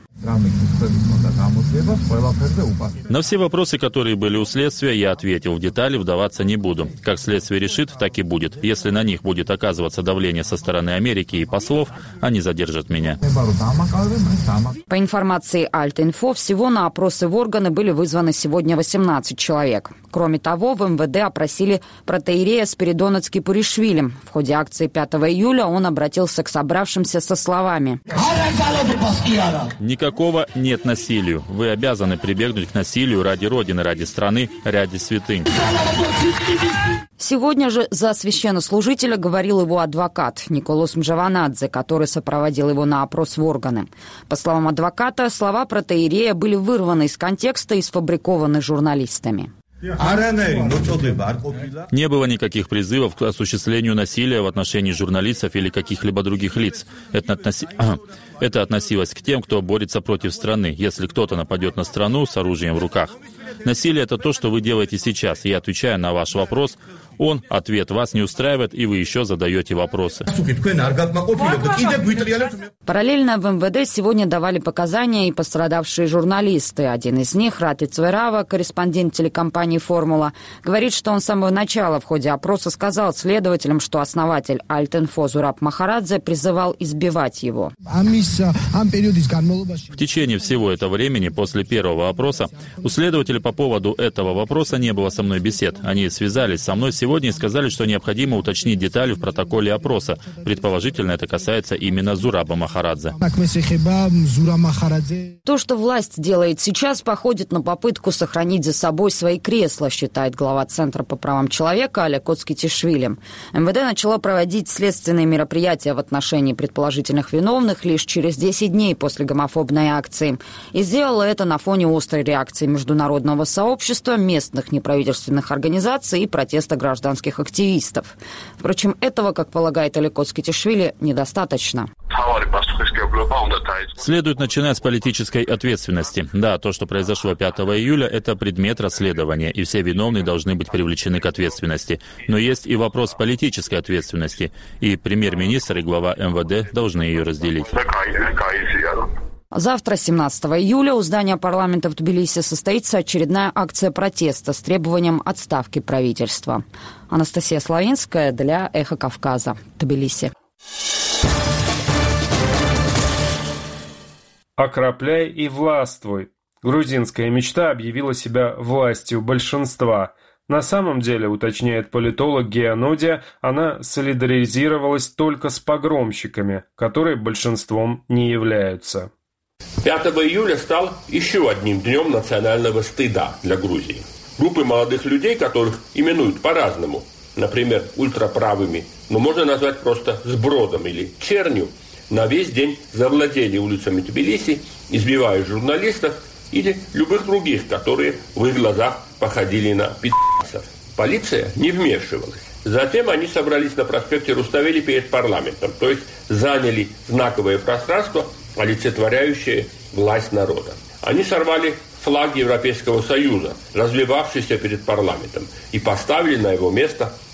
На все вопросы, которые были у следствия, я ответил. В детали вдаваться не буду. Как следствие решит, так и будет. Если на них будет оказываться давление со стороны Америки и послов, они задержат меня. По информации Alt-Info, всего на опросы в органы были вызваны сегодня 18 человек. Кроме того, в МВД опросили протоиерея Спиридона Цкипуришвили. В ходе акции 5 июля он обратился к собравшимся со словами: «Никакого нет насилию. Вы обязаны прибегнуть к насилию ради Родины, ради страны, ради святынь». Сегодня же за священнослужителя говорил его адвокат Николос Мжаванадзе, который сопроводил его на опрос в органы. По словам адвоката, слова протоиерея были вырваны из контекста и сфабрикованы журналистами. Не было никаких призывов к осуществлению насилия в отношении журналистов или каких-либо других лиц. Это относилось к тем, кто борется против страны, если кто-то нападет на страну с оружием в руках. Насилие — это то, что вы делаете сейчас. Я отвечаю на ваш вопрос. Ответ вас не устраивает, и вы еще задаете вопросы. Параллельно в МВД сегодня давали показания и пострадавшие журналисты. Один из них, Рати Цверава, корреспондент телекомпании «Формула», говорит, что он с самого начала в ходе опроса сказал следователям, что основатель Alt-Info Зураб Махарадзе призывал избивать его. В течение всего этого времени, после первого опроса, у следователя по поводу этого вопроса не было со мной бесед. Они связались со мной сегодня и сказали, что необходимо уточнить детали в протоколе опроса. Предположительно, это касается именно Зураба Махарадзе. То, что власть делает сейчас, походит на попытку сохранить за собой свои кресла, считает глава Центра по правам человека Аля Коцкитишвили. МВД начало проводить следственные мероприятия в отношении предположительных виновных лишь через 10 дней после гомофобной акции. И сделало это на фоне острой реакции международного сообщества, местных неправительственных организаций и протеста гражданских активистов. Впрочем, этого, как полагает Аля Коцкитишвили, недостаточно. Следует начинать с политической ответственности. Да, то, что произошло 5 июля, это предмет расследования, и все виновные должны быть привлечены к ответственности. Но есть и вопрос политической ответственности, и премьер-министр и глава МВД должны ее разделить. Завтра, 17 июля, у здания парламента в Тбилиси состоится очередная акция протеста с требованием отставки правительства. Анастасия Славинская для «Эхо Кавказа», Тбилиси. «Окропляй и властвуй». Грузинская мечта объявила себя властью большинства. На самом деле, уточняет политолог Геонодия, она солидаризировалась только с погромщиками, которые большинством не являются. 5 июля стал еще одним днем национального стыда для Грузии. Группы молодых людей, которых именуют по-разному, например, ультраправыми, но можно назвать просто сбродом или чернью, на весь день завладели улицами Тбилиси, избивая журналистов или любых других, которые в их глазах походили на пи***цев. Полиция не вмешивалась. Затем они собрались на проспекте Руставели перед парламентом, то есть заняли знаковое пространство, олицетворяющее власть народа. Они сорвали флаг Европейского Союза, развивавшийся перед парламентом, и поставили на его место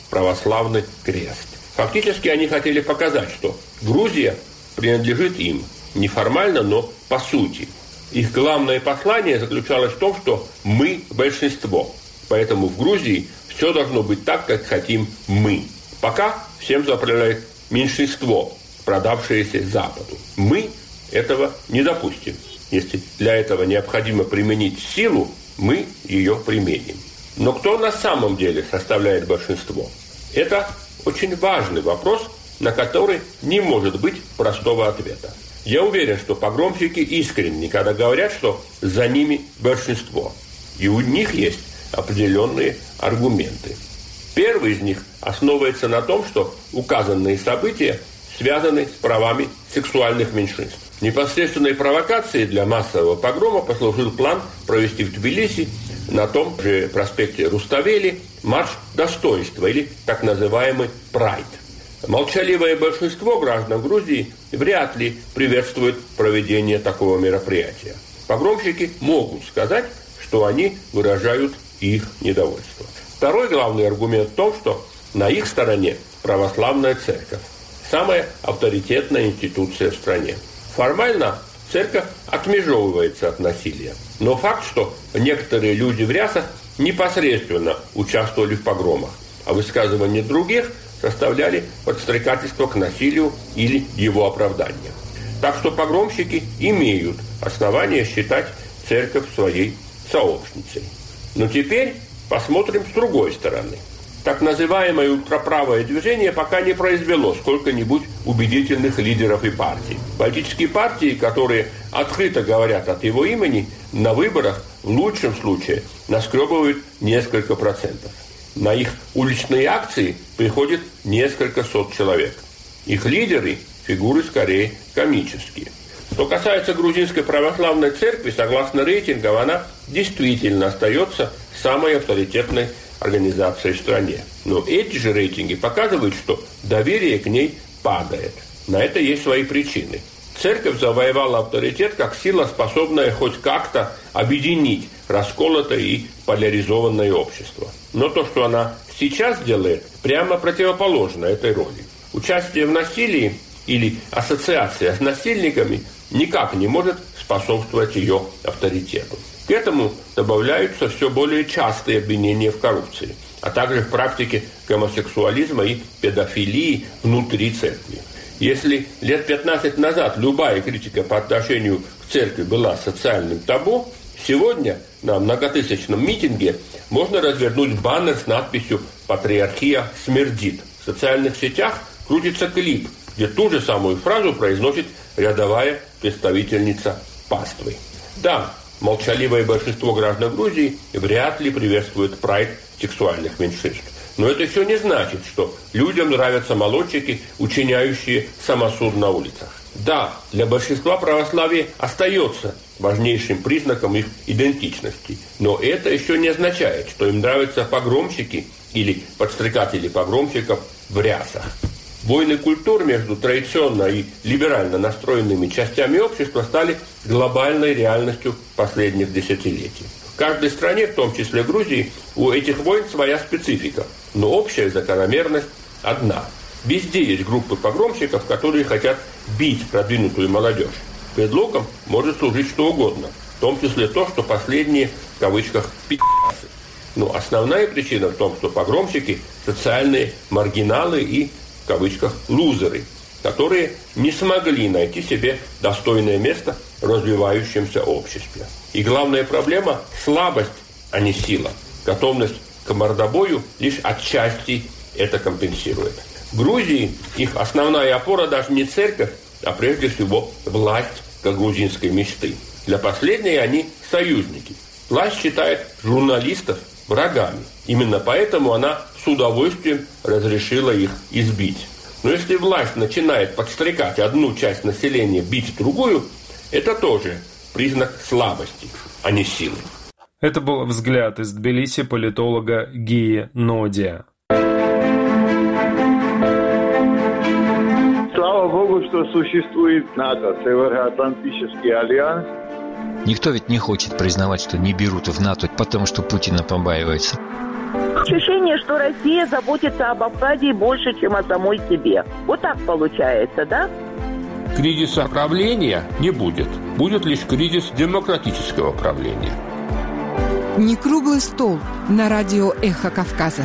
православный крест. Фактически они хотели показать, что Грузия принадлежит им. Не формально, но по сути. Их главное послание заключалось в том, что мы большинство. Поэтому в Грузии все должно быть так, как хотим мы. Пока всем заправляет меньшинство, продавшееся Западу. Мы этого не допустим. Если для этого необходимо применить силу, мы ее применим. Но кто на самом деле составляет большинство? Это очень важный вопрос, на который не может быть простого ответа. Я уверен, что погромщики искренне, когда говорят, что за ними большинство. И у них есть определенные аргументы. Первый из них основывается на том, что указанные события связаны с правами сексуальных меньшинств. Непосредственной провокацией для массового погрома послужил план провести в Тбилиси на том же проспекте Руставели марш достоинства или так называемый прайд. Молчаливое большинство граждан Грузии вряд ли приветствует проведение такого мероприятия. Погромщики могут сказать, что они выражают их недовольство. Второй главный аргумент в том, что на их стороне православная церковь, самая авторитетная институция в стране. Формально церковь отмежевывается от насилия. Но факт, что некоторые люди в рясах непосредственно участвовали в погромах, а высказывания других составляли подстрекательство к насилию или его оправдание. Так что погромщики имеют основания считать церковь своей сообщницей. Но теперь посмотрим с другой стороны. Так называемое ультраправое движение пока не произвело сколько-нибудь убедительных лидеров и партий. Политические партии, которые открыто говорят от его имени, на выборах в лучшем случае наскребывают несколько процентов. На их уличные акции приходит несколько сот человек. Их лидеры – фигуры скорее комические. Что касается грузинской православной церкви, согласно рейтингам, она действительно остается самой авторитетной организацией в стране. Но эти же рейтинги показывают, что доверие к ней падает. На это есть свои причины. Церковь завоевала авторитет как сила, способная хоть как-то объединить расколотое и поляризованное общество. Но то, что она сейчас делает, прямо противоположно этой роли. Участие в насилии или ассоциация с насильниками никак не может способствовать ее авторитету. К этому добавляются все более частые обвинения в коррупции, а также в практике гомосексуализма и педофилии внутри церкви. Если лет 15 назад любая критика по отношению к церкви была социальным табу, сегодня на многотысячном митинге можно развернуть баннер с надписью «Патриархия смердит». В социальных сетях крутится клип, где ту же самую фразу произносит рядовая представительница паствы. Да, молчаливое большинство граждан Грузии вряд ли приветствует прайд сексуальных меньшинств. Но это еще не значит, что людям нравятся молодчики, учиняющие самосуд на улицах. Да, для большинства православие остается важнейшим признаком их идентичности. Но это еще не означает, что им нравятся погромщики или подстрекатели погромщиков в рясах. Войны культур между традиционно и либерально настроенными частями общества стали глобальной реальностью последних десятилетий. В каждой стране, в том числе Грузии, у этих войн своя специфика, но общая закономерность одна. Везде есть группы погромщиков, которые хотят бить продвинутую молодежь. Предлогом может служить что угодно, в том числе то, что последние, в кавычках, пи***сы. Но основная причина в том, что погромщики – социальные маргиналы и, в кавычках, лузеры, которые не смогли найти себе достойное место в развивающемся обществе. И главная проблема – слабость, а не сила. Готовность к мордобою лишь отчасти это компенсирует. В Грузии их основная опора даже не церковь, а прежде всего власть как грузинской мечты. Для последней они союзники. Власть считает журналистов врагами. Именно поэтому она с удовольствием разрешила их избить. Но если власть начинает подстрекать одну часть населения бить другую, это тоже признак слабости, а не силы. Это был взгляд из Тбилиси политолога Гии Нодия. Слава Богу, что существует НАТО, Североатлантический альянс. Никто ведь не хочет признавать, что не берут в НАТО, потому что Путина побаивается. Ощущение, что Россия заботится об Абхазии больше, чем о самой себе. Вот так получается, да? Кризиса правления не будет. Будет лишь кризис демократического правления. Не круглый стол на радио «Эхо Кавказа».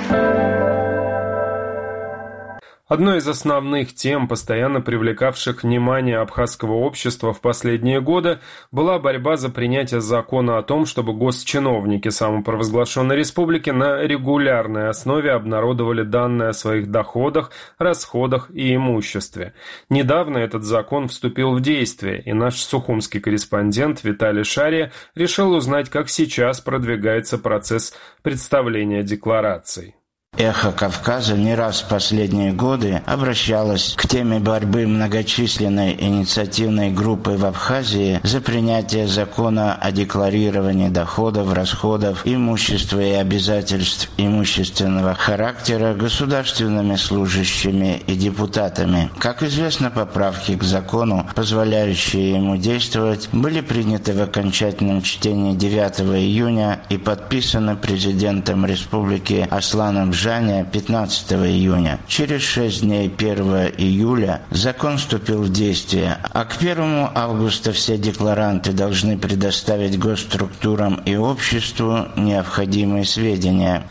Одной из основных тем, постоянно привлекавших внимание абхазского общества в последние годы, была борьба за принятие закона о том, чтобы госчиновники самопровозглашенной республики на регулярной основе обнародовали данные о своих доходах, расходах и имуществе. Недавно этот закон вступил в действие, и наш сухумский корреспондент Виталий Шария решил узнать, как сейчас продвигается процесс представления деклараций. «Эхо Кавказа» не раз в последние годы обращалось к теме борьбы многочисленной инициативной группы в Абхазии за принятие закона о декларировании доходов, расходов, имущества и обязательств имущественного характера государственными служащими и депутатами. Как известно, поправки к закону, позволяющие ему действовать, были приняты в окончательном чтении 9 июня и подписаны президентом республики Асланом 15 июня. Через 6 дней, 1 июля, закон вступил в действие, а к 1 августа все декларанты должны предоставить госструктурам и обществу необходимые сведения.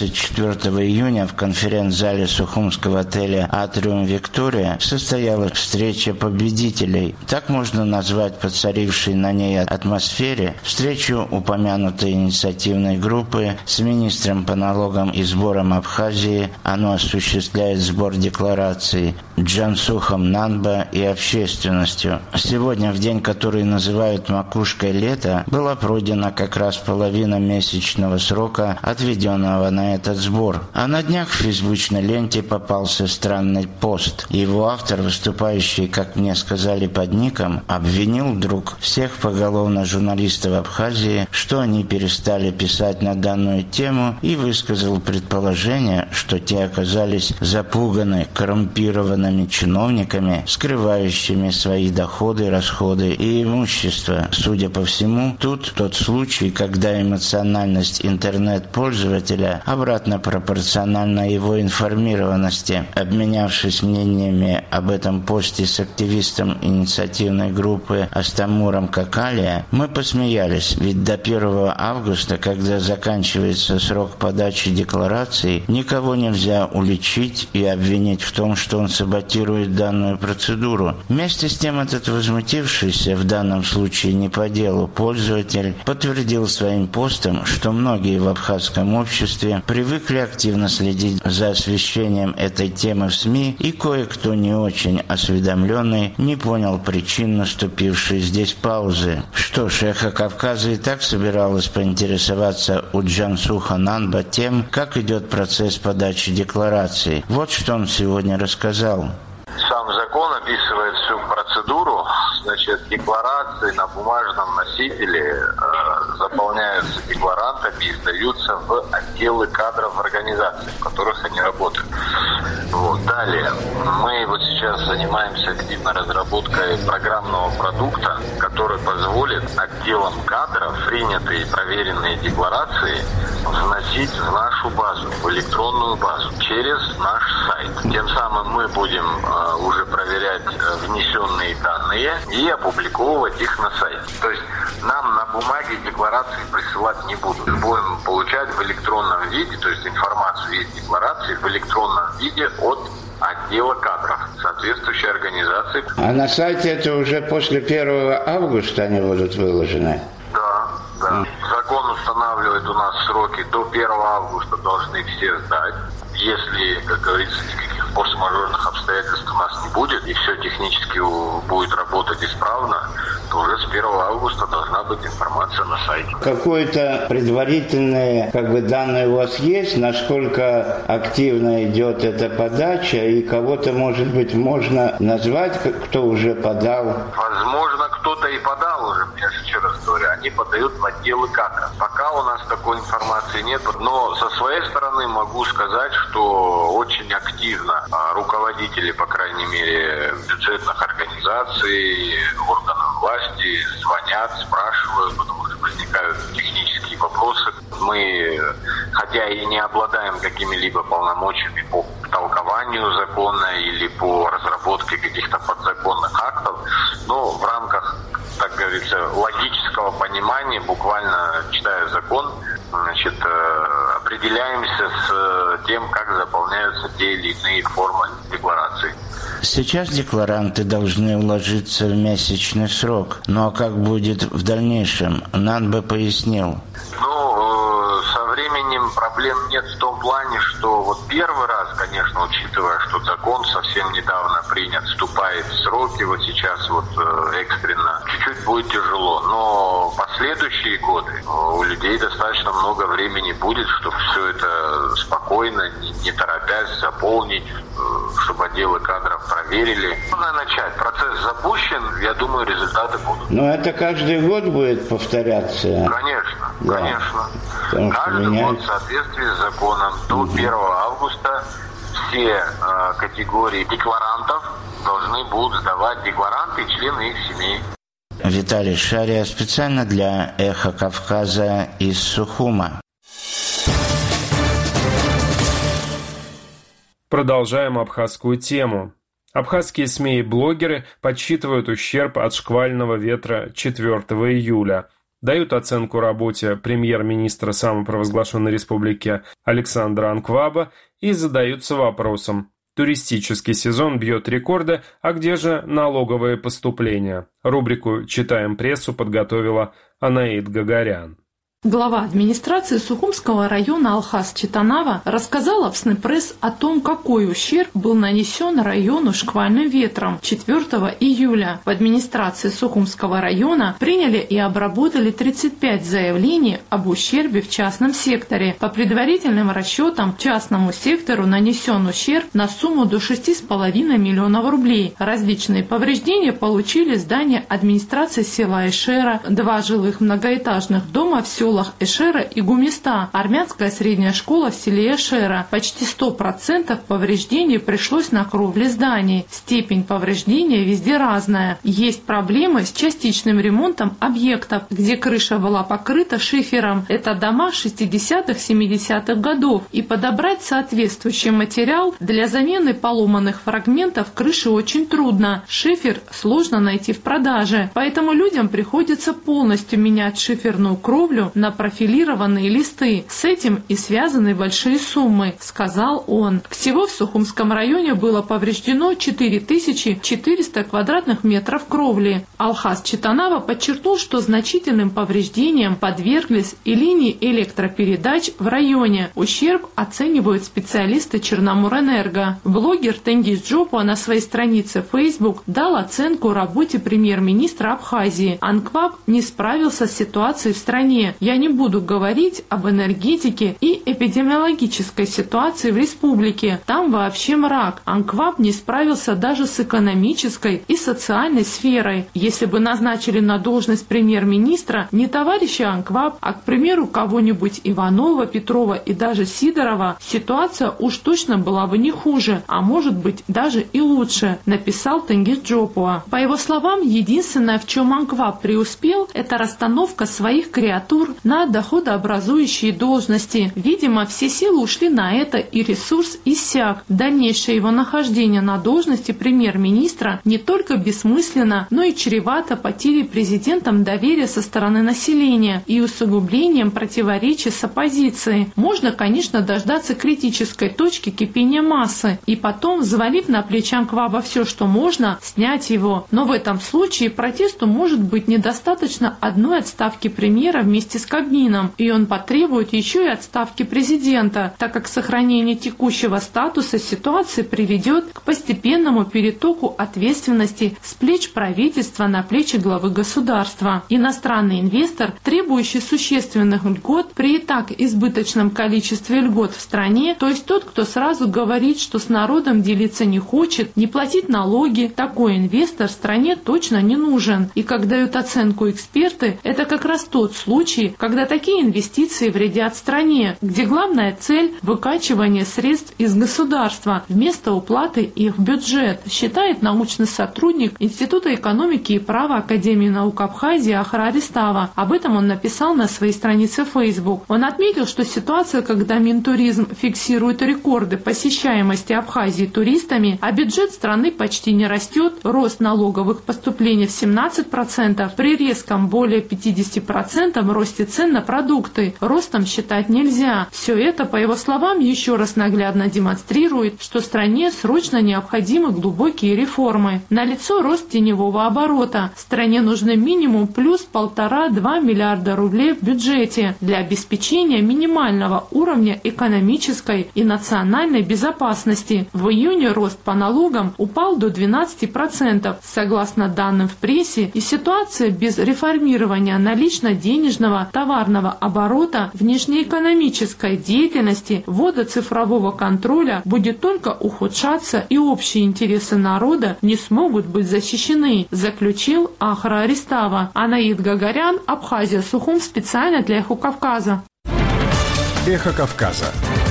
24 июня в конференц-зале Сухумского отеля «Атриум Виктория» состоялась встреча победителей. Так можно назвать по царившей на ней атмосфере встречу упомянутой инициативной группы с министром по налогам и сборам Абхазии. Оно осуществляет сбор деклараций, Джансухом Нанба и общественностью. Сегодня, в день, который называют «макушкой лета», была пройдена как раз половина месячного срока, отведенного на этот сбор. А на днях в фейсбучной ленте попался странный пост. Его автор, выступающий, как мне сказали, под ником, обвинил вдруг всех поголовно журналистов Абхазии, что они перестали писать на данную тему, и высказал предположение, что те оказались запуганы коррумпированными чиновниками, скрывающими свои доходы, расходы и имущество. Судя по всему, тут тот случай, когда эмоциональность интернет-пользователя обратно пропорциональна его информированности. Обменявшись мнениями об этом посте с активистом инициативной группы Астамуром Какалия, мы посмеялись, ведь до 1 августа, когда заканчивается срок подачи деклараций, никого нельзя уличить и обвинить в том, что он саботирует данную процедуру. Вместе с тем, этот возмутившийся, в данном случае не по делу, пользователь подтвердил своим постом, что многие в абхазском обществе привыкли активно следить за освещением этой темы в СМИ, и кое-кто не очень осведомленный не понял причин наступившей здесь паузы. Что ж, «Эхо Кавказа» и так собиралось поинтересоваться у Джансуха Нанба тем, как идет процесс подачи деклараций. Вот что он сегодня рассказал. Сам закон описывает всю процедуру. Значит, декларации на бумажном носителе заполняются декларантами и сдаются в отделы кадров в организациях, в которых они работают. Вот. Далее, мы вот сейчас занимаемся активно разработкой программного продукта, который позволит отделам кадров принятые и проверенные декларации вносить в нашу базу, в электронную базу, через наш сайт. Тем самым мы будем уже проверять внесенные данные и опубликовывать их на сайте. То есть нам на бумаге декларации присылать не будут. Будем получать в электронном виде, то есть информацию из декларации в электронном виде от отдела кадров соответствующей организации. А на сайте это уже после 1 августа они будут выложены? Да. Закон устанавливает у нас сроки до 1 августа должны все сдать. Если, как говорится, никаких форс-мажорных обстоятельств у нас не будет, и все технически будет работать исправно, то уже с 1 августа должна быть информация на сайте. Какое-то предварительные данные у вас есть, насколько активно идет эта подача, и кого-то, может быть, можно назвать, кто уже подал? Возможно, кто-то и подал уже, я же еще раз говорю, они подают в отделы кадров. Пока у нас такой информации нет, но со своей стороны могу сказать, что очень активно руководители, по крайней мере, бюджетных организаций, органов власти звонят, спрашивают, потому что возникают технические вопросы. Мы, хотя и не обладаем какими-либо полномочиями по толкованию закона или по разработке каких-то подзаконных актов, но в рамках, так говорится, логического понимания, буквально читая закон, определяемся с тем, как заполняются те или иные формы декларации. Сейчас декларанты должны уложиться в месячный срок. Ну а как будет в дальнейшем? Нан бы пояснил. Со временем проблем нет в том плане, что вот первый раз, конечно, учитывая, что закон совсем недавно принят, вступает в сроки, вот сейчас вот экстренно, чуть-чуть будет тяжело. Но последующие годы у людей достаточно много времени будет, чтобы все это спокойно, не торопясь, заполнить, чтобы отделы кадров проверили. Надо начать. Процесс запущен, я думаю, результаты будут. Но это каждый год будет повторяться? Конечно, да. конечно. Потому каждый год в соответствии с законом до 1 августа все категории декларантов должны будут сдавать декларанты и члены их семей. Виталий Шария специально для «Эхо Кавказа» из Сухума. Продолжаем абхазскую тему. Абхазские СМИ и блогеры подсчитывают ущерб от шквального ветра 4 июля. Дают оценку работе премьер-министра самопровозглашенной республики Александра Анкваба и задаются вопросом: туристический сезон бьет рекорды, а где же налоговые поступления? Рубрику «Читаем прессу» подготовила Анаид Гагарян. Глава администрации Сухумского района Алхаз Читанава рассказала в СНИ-пресс о том, какой ущерб был нанесен району шквальным ветром 4 июля. В администрации Сухумского района приняли и обработали 35 заявлений об ущербе в частном секторе. По предварительным расчетам, частному сектору нанесен ущерб на сумму до 6,5 миллионов рублей. Различные повреждения получили здания администрации села Эшера, 2 жилых многоэтажных дома в селах Эшера и Гумиста, армянская средняя школа в селе Эшера. Почти 100% повреждений пришлось на кровле зданий. Степень повреждения везде разная. Есть проблемы с частичным ремонтом объектов, где крыша была покрыта шифером. Это дома 60-70-х годов. И подобрать соответствующий материал для замены поломанных фрагментов крыши очень трудно. Шифер сложно найти в продаже. Поэтому людям приходится полностью менять шиферную кровлю на профилированные листы. С этим и связаны большие суммы, сказал он. Всего в Сухумском районе было повреждено 4400 квадратных метров кровли. Алхаз Читанава подчеркнул, что значительным повреждениям подверглись и линии электропередач в районе. Ущерб оценивают специалисты Черноморэнерго. Блогер Тенгиз Джопуа на своей странице Facebook дал оценку работе премьер-министра Абхазии. Анкваб не справился с ситуацией в стране. Я не буду говорить об энергетике и эпидемиологической ситуации в республике. Там вообще мрак. Анкваб не справился даже с экономической и социальной сферой. Если бы назначили на должность премьер-министра не товарища Анкваб, а, к примеру, кого-нибудь Иванова, Петрова и даже Сидорова, ситуация уж точно была бы не хуже, а может быть даже и лучше, написал Тенгиз Джопуа. По его словам, единственное, в чем Анкваб преуспел, это расстановка своих креатур на доходообразующие должности. Видимо, все силы ушли на это, и ресурс иссяк. Дальнейшее его нахождение на должности премьер-министра не только бессмысленно, но и чревато потерей президентом доверия со стороны населения и усугублением противоречий с оппозицией. Можно, конечно, дождаться критической точки кипения массы и потом, взвалив на плечи Анкваба все, что можно, снять его. Но в этом случае протесту может быть недостаточно одной отставки премьера вместе с Кабмином, и он потребует еще и отставки президента, так как сохранение текущего статуса ситуации приведет к постепенному перетоку ответственности с плеч правительства на плечи главы государства. Иностранный инвестор, требующий существенных льгот при и так избыточном количестве льгот в стране, то есть тот, кто сразу говорит, что с народом делиться не хочет, не платить налоги, такой инвестор стране точно не нужен. И как дают оценку эксперты, это как раз тот случай, когда такие инвестиции вредят стране, где главная цель – выкачивание средств из государства вместо уплаты их в бюджет, считает научный сотрудник Института экономики и права Академии наук Абхазии Ахра Аристава. Об этом он написал на своей странице в Facebook. Он отметил, что ситуация, когда Минтуризм фиксирует рекорды посещаемости Абхазии туристами, а бюджет страны почти не растет, рост налоговых поступлений в 17%, при резком более 50% росте цен на продукты, ростом считать нельзя. Все это, по его словам, еще раз наглядно демонстрирует, что стране срочно необходимы глубокие реформы. Налицо рост теневого оборота. Стране нужны минимум плюс 1,5-2 миллиарда рублей в бюджете для обеспечения минимального уровня экономической и национальной безопасности. В июне рост по налогам упал до 12%, согласно данным в прессе, и ситуация без реформирования налично-денежного товарного оборота, внешнеэкономической деятельности, ввода цифрового контроля будет только ухудшаться, и общие интересы народа не смогут быть защищены, заключил Ахра Аристава. Анаид Гагарян, Абхазия, Сухум, специально для Эхо Кавказа. Эхо Кавказа.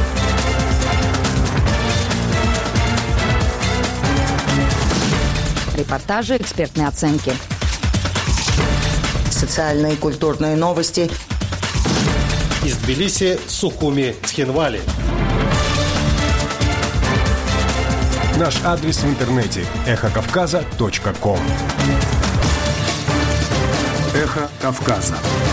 Репортажи, экспертные оценки. Социальные и культурные новости. Из Тбилиси, Сухуми, Цхинвали. Наш адрес в интернете – эхокавказа.ком. Эхо Кавказа.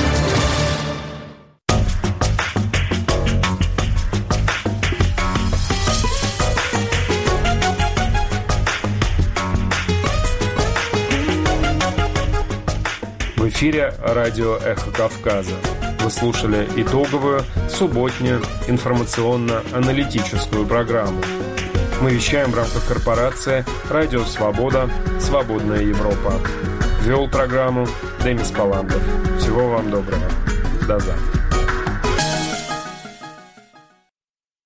В эфире радио «Эхо Кавказа». Вы слушали итоговую, субботнюю, информационно-аналитическую программу. Мы вещаем в рамках корпорации «Радио Свобода. Свободная Европа». Вел программу Демис Паландов. Всего вам доброго. До завтра.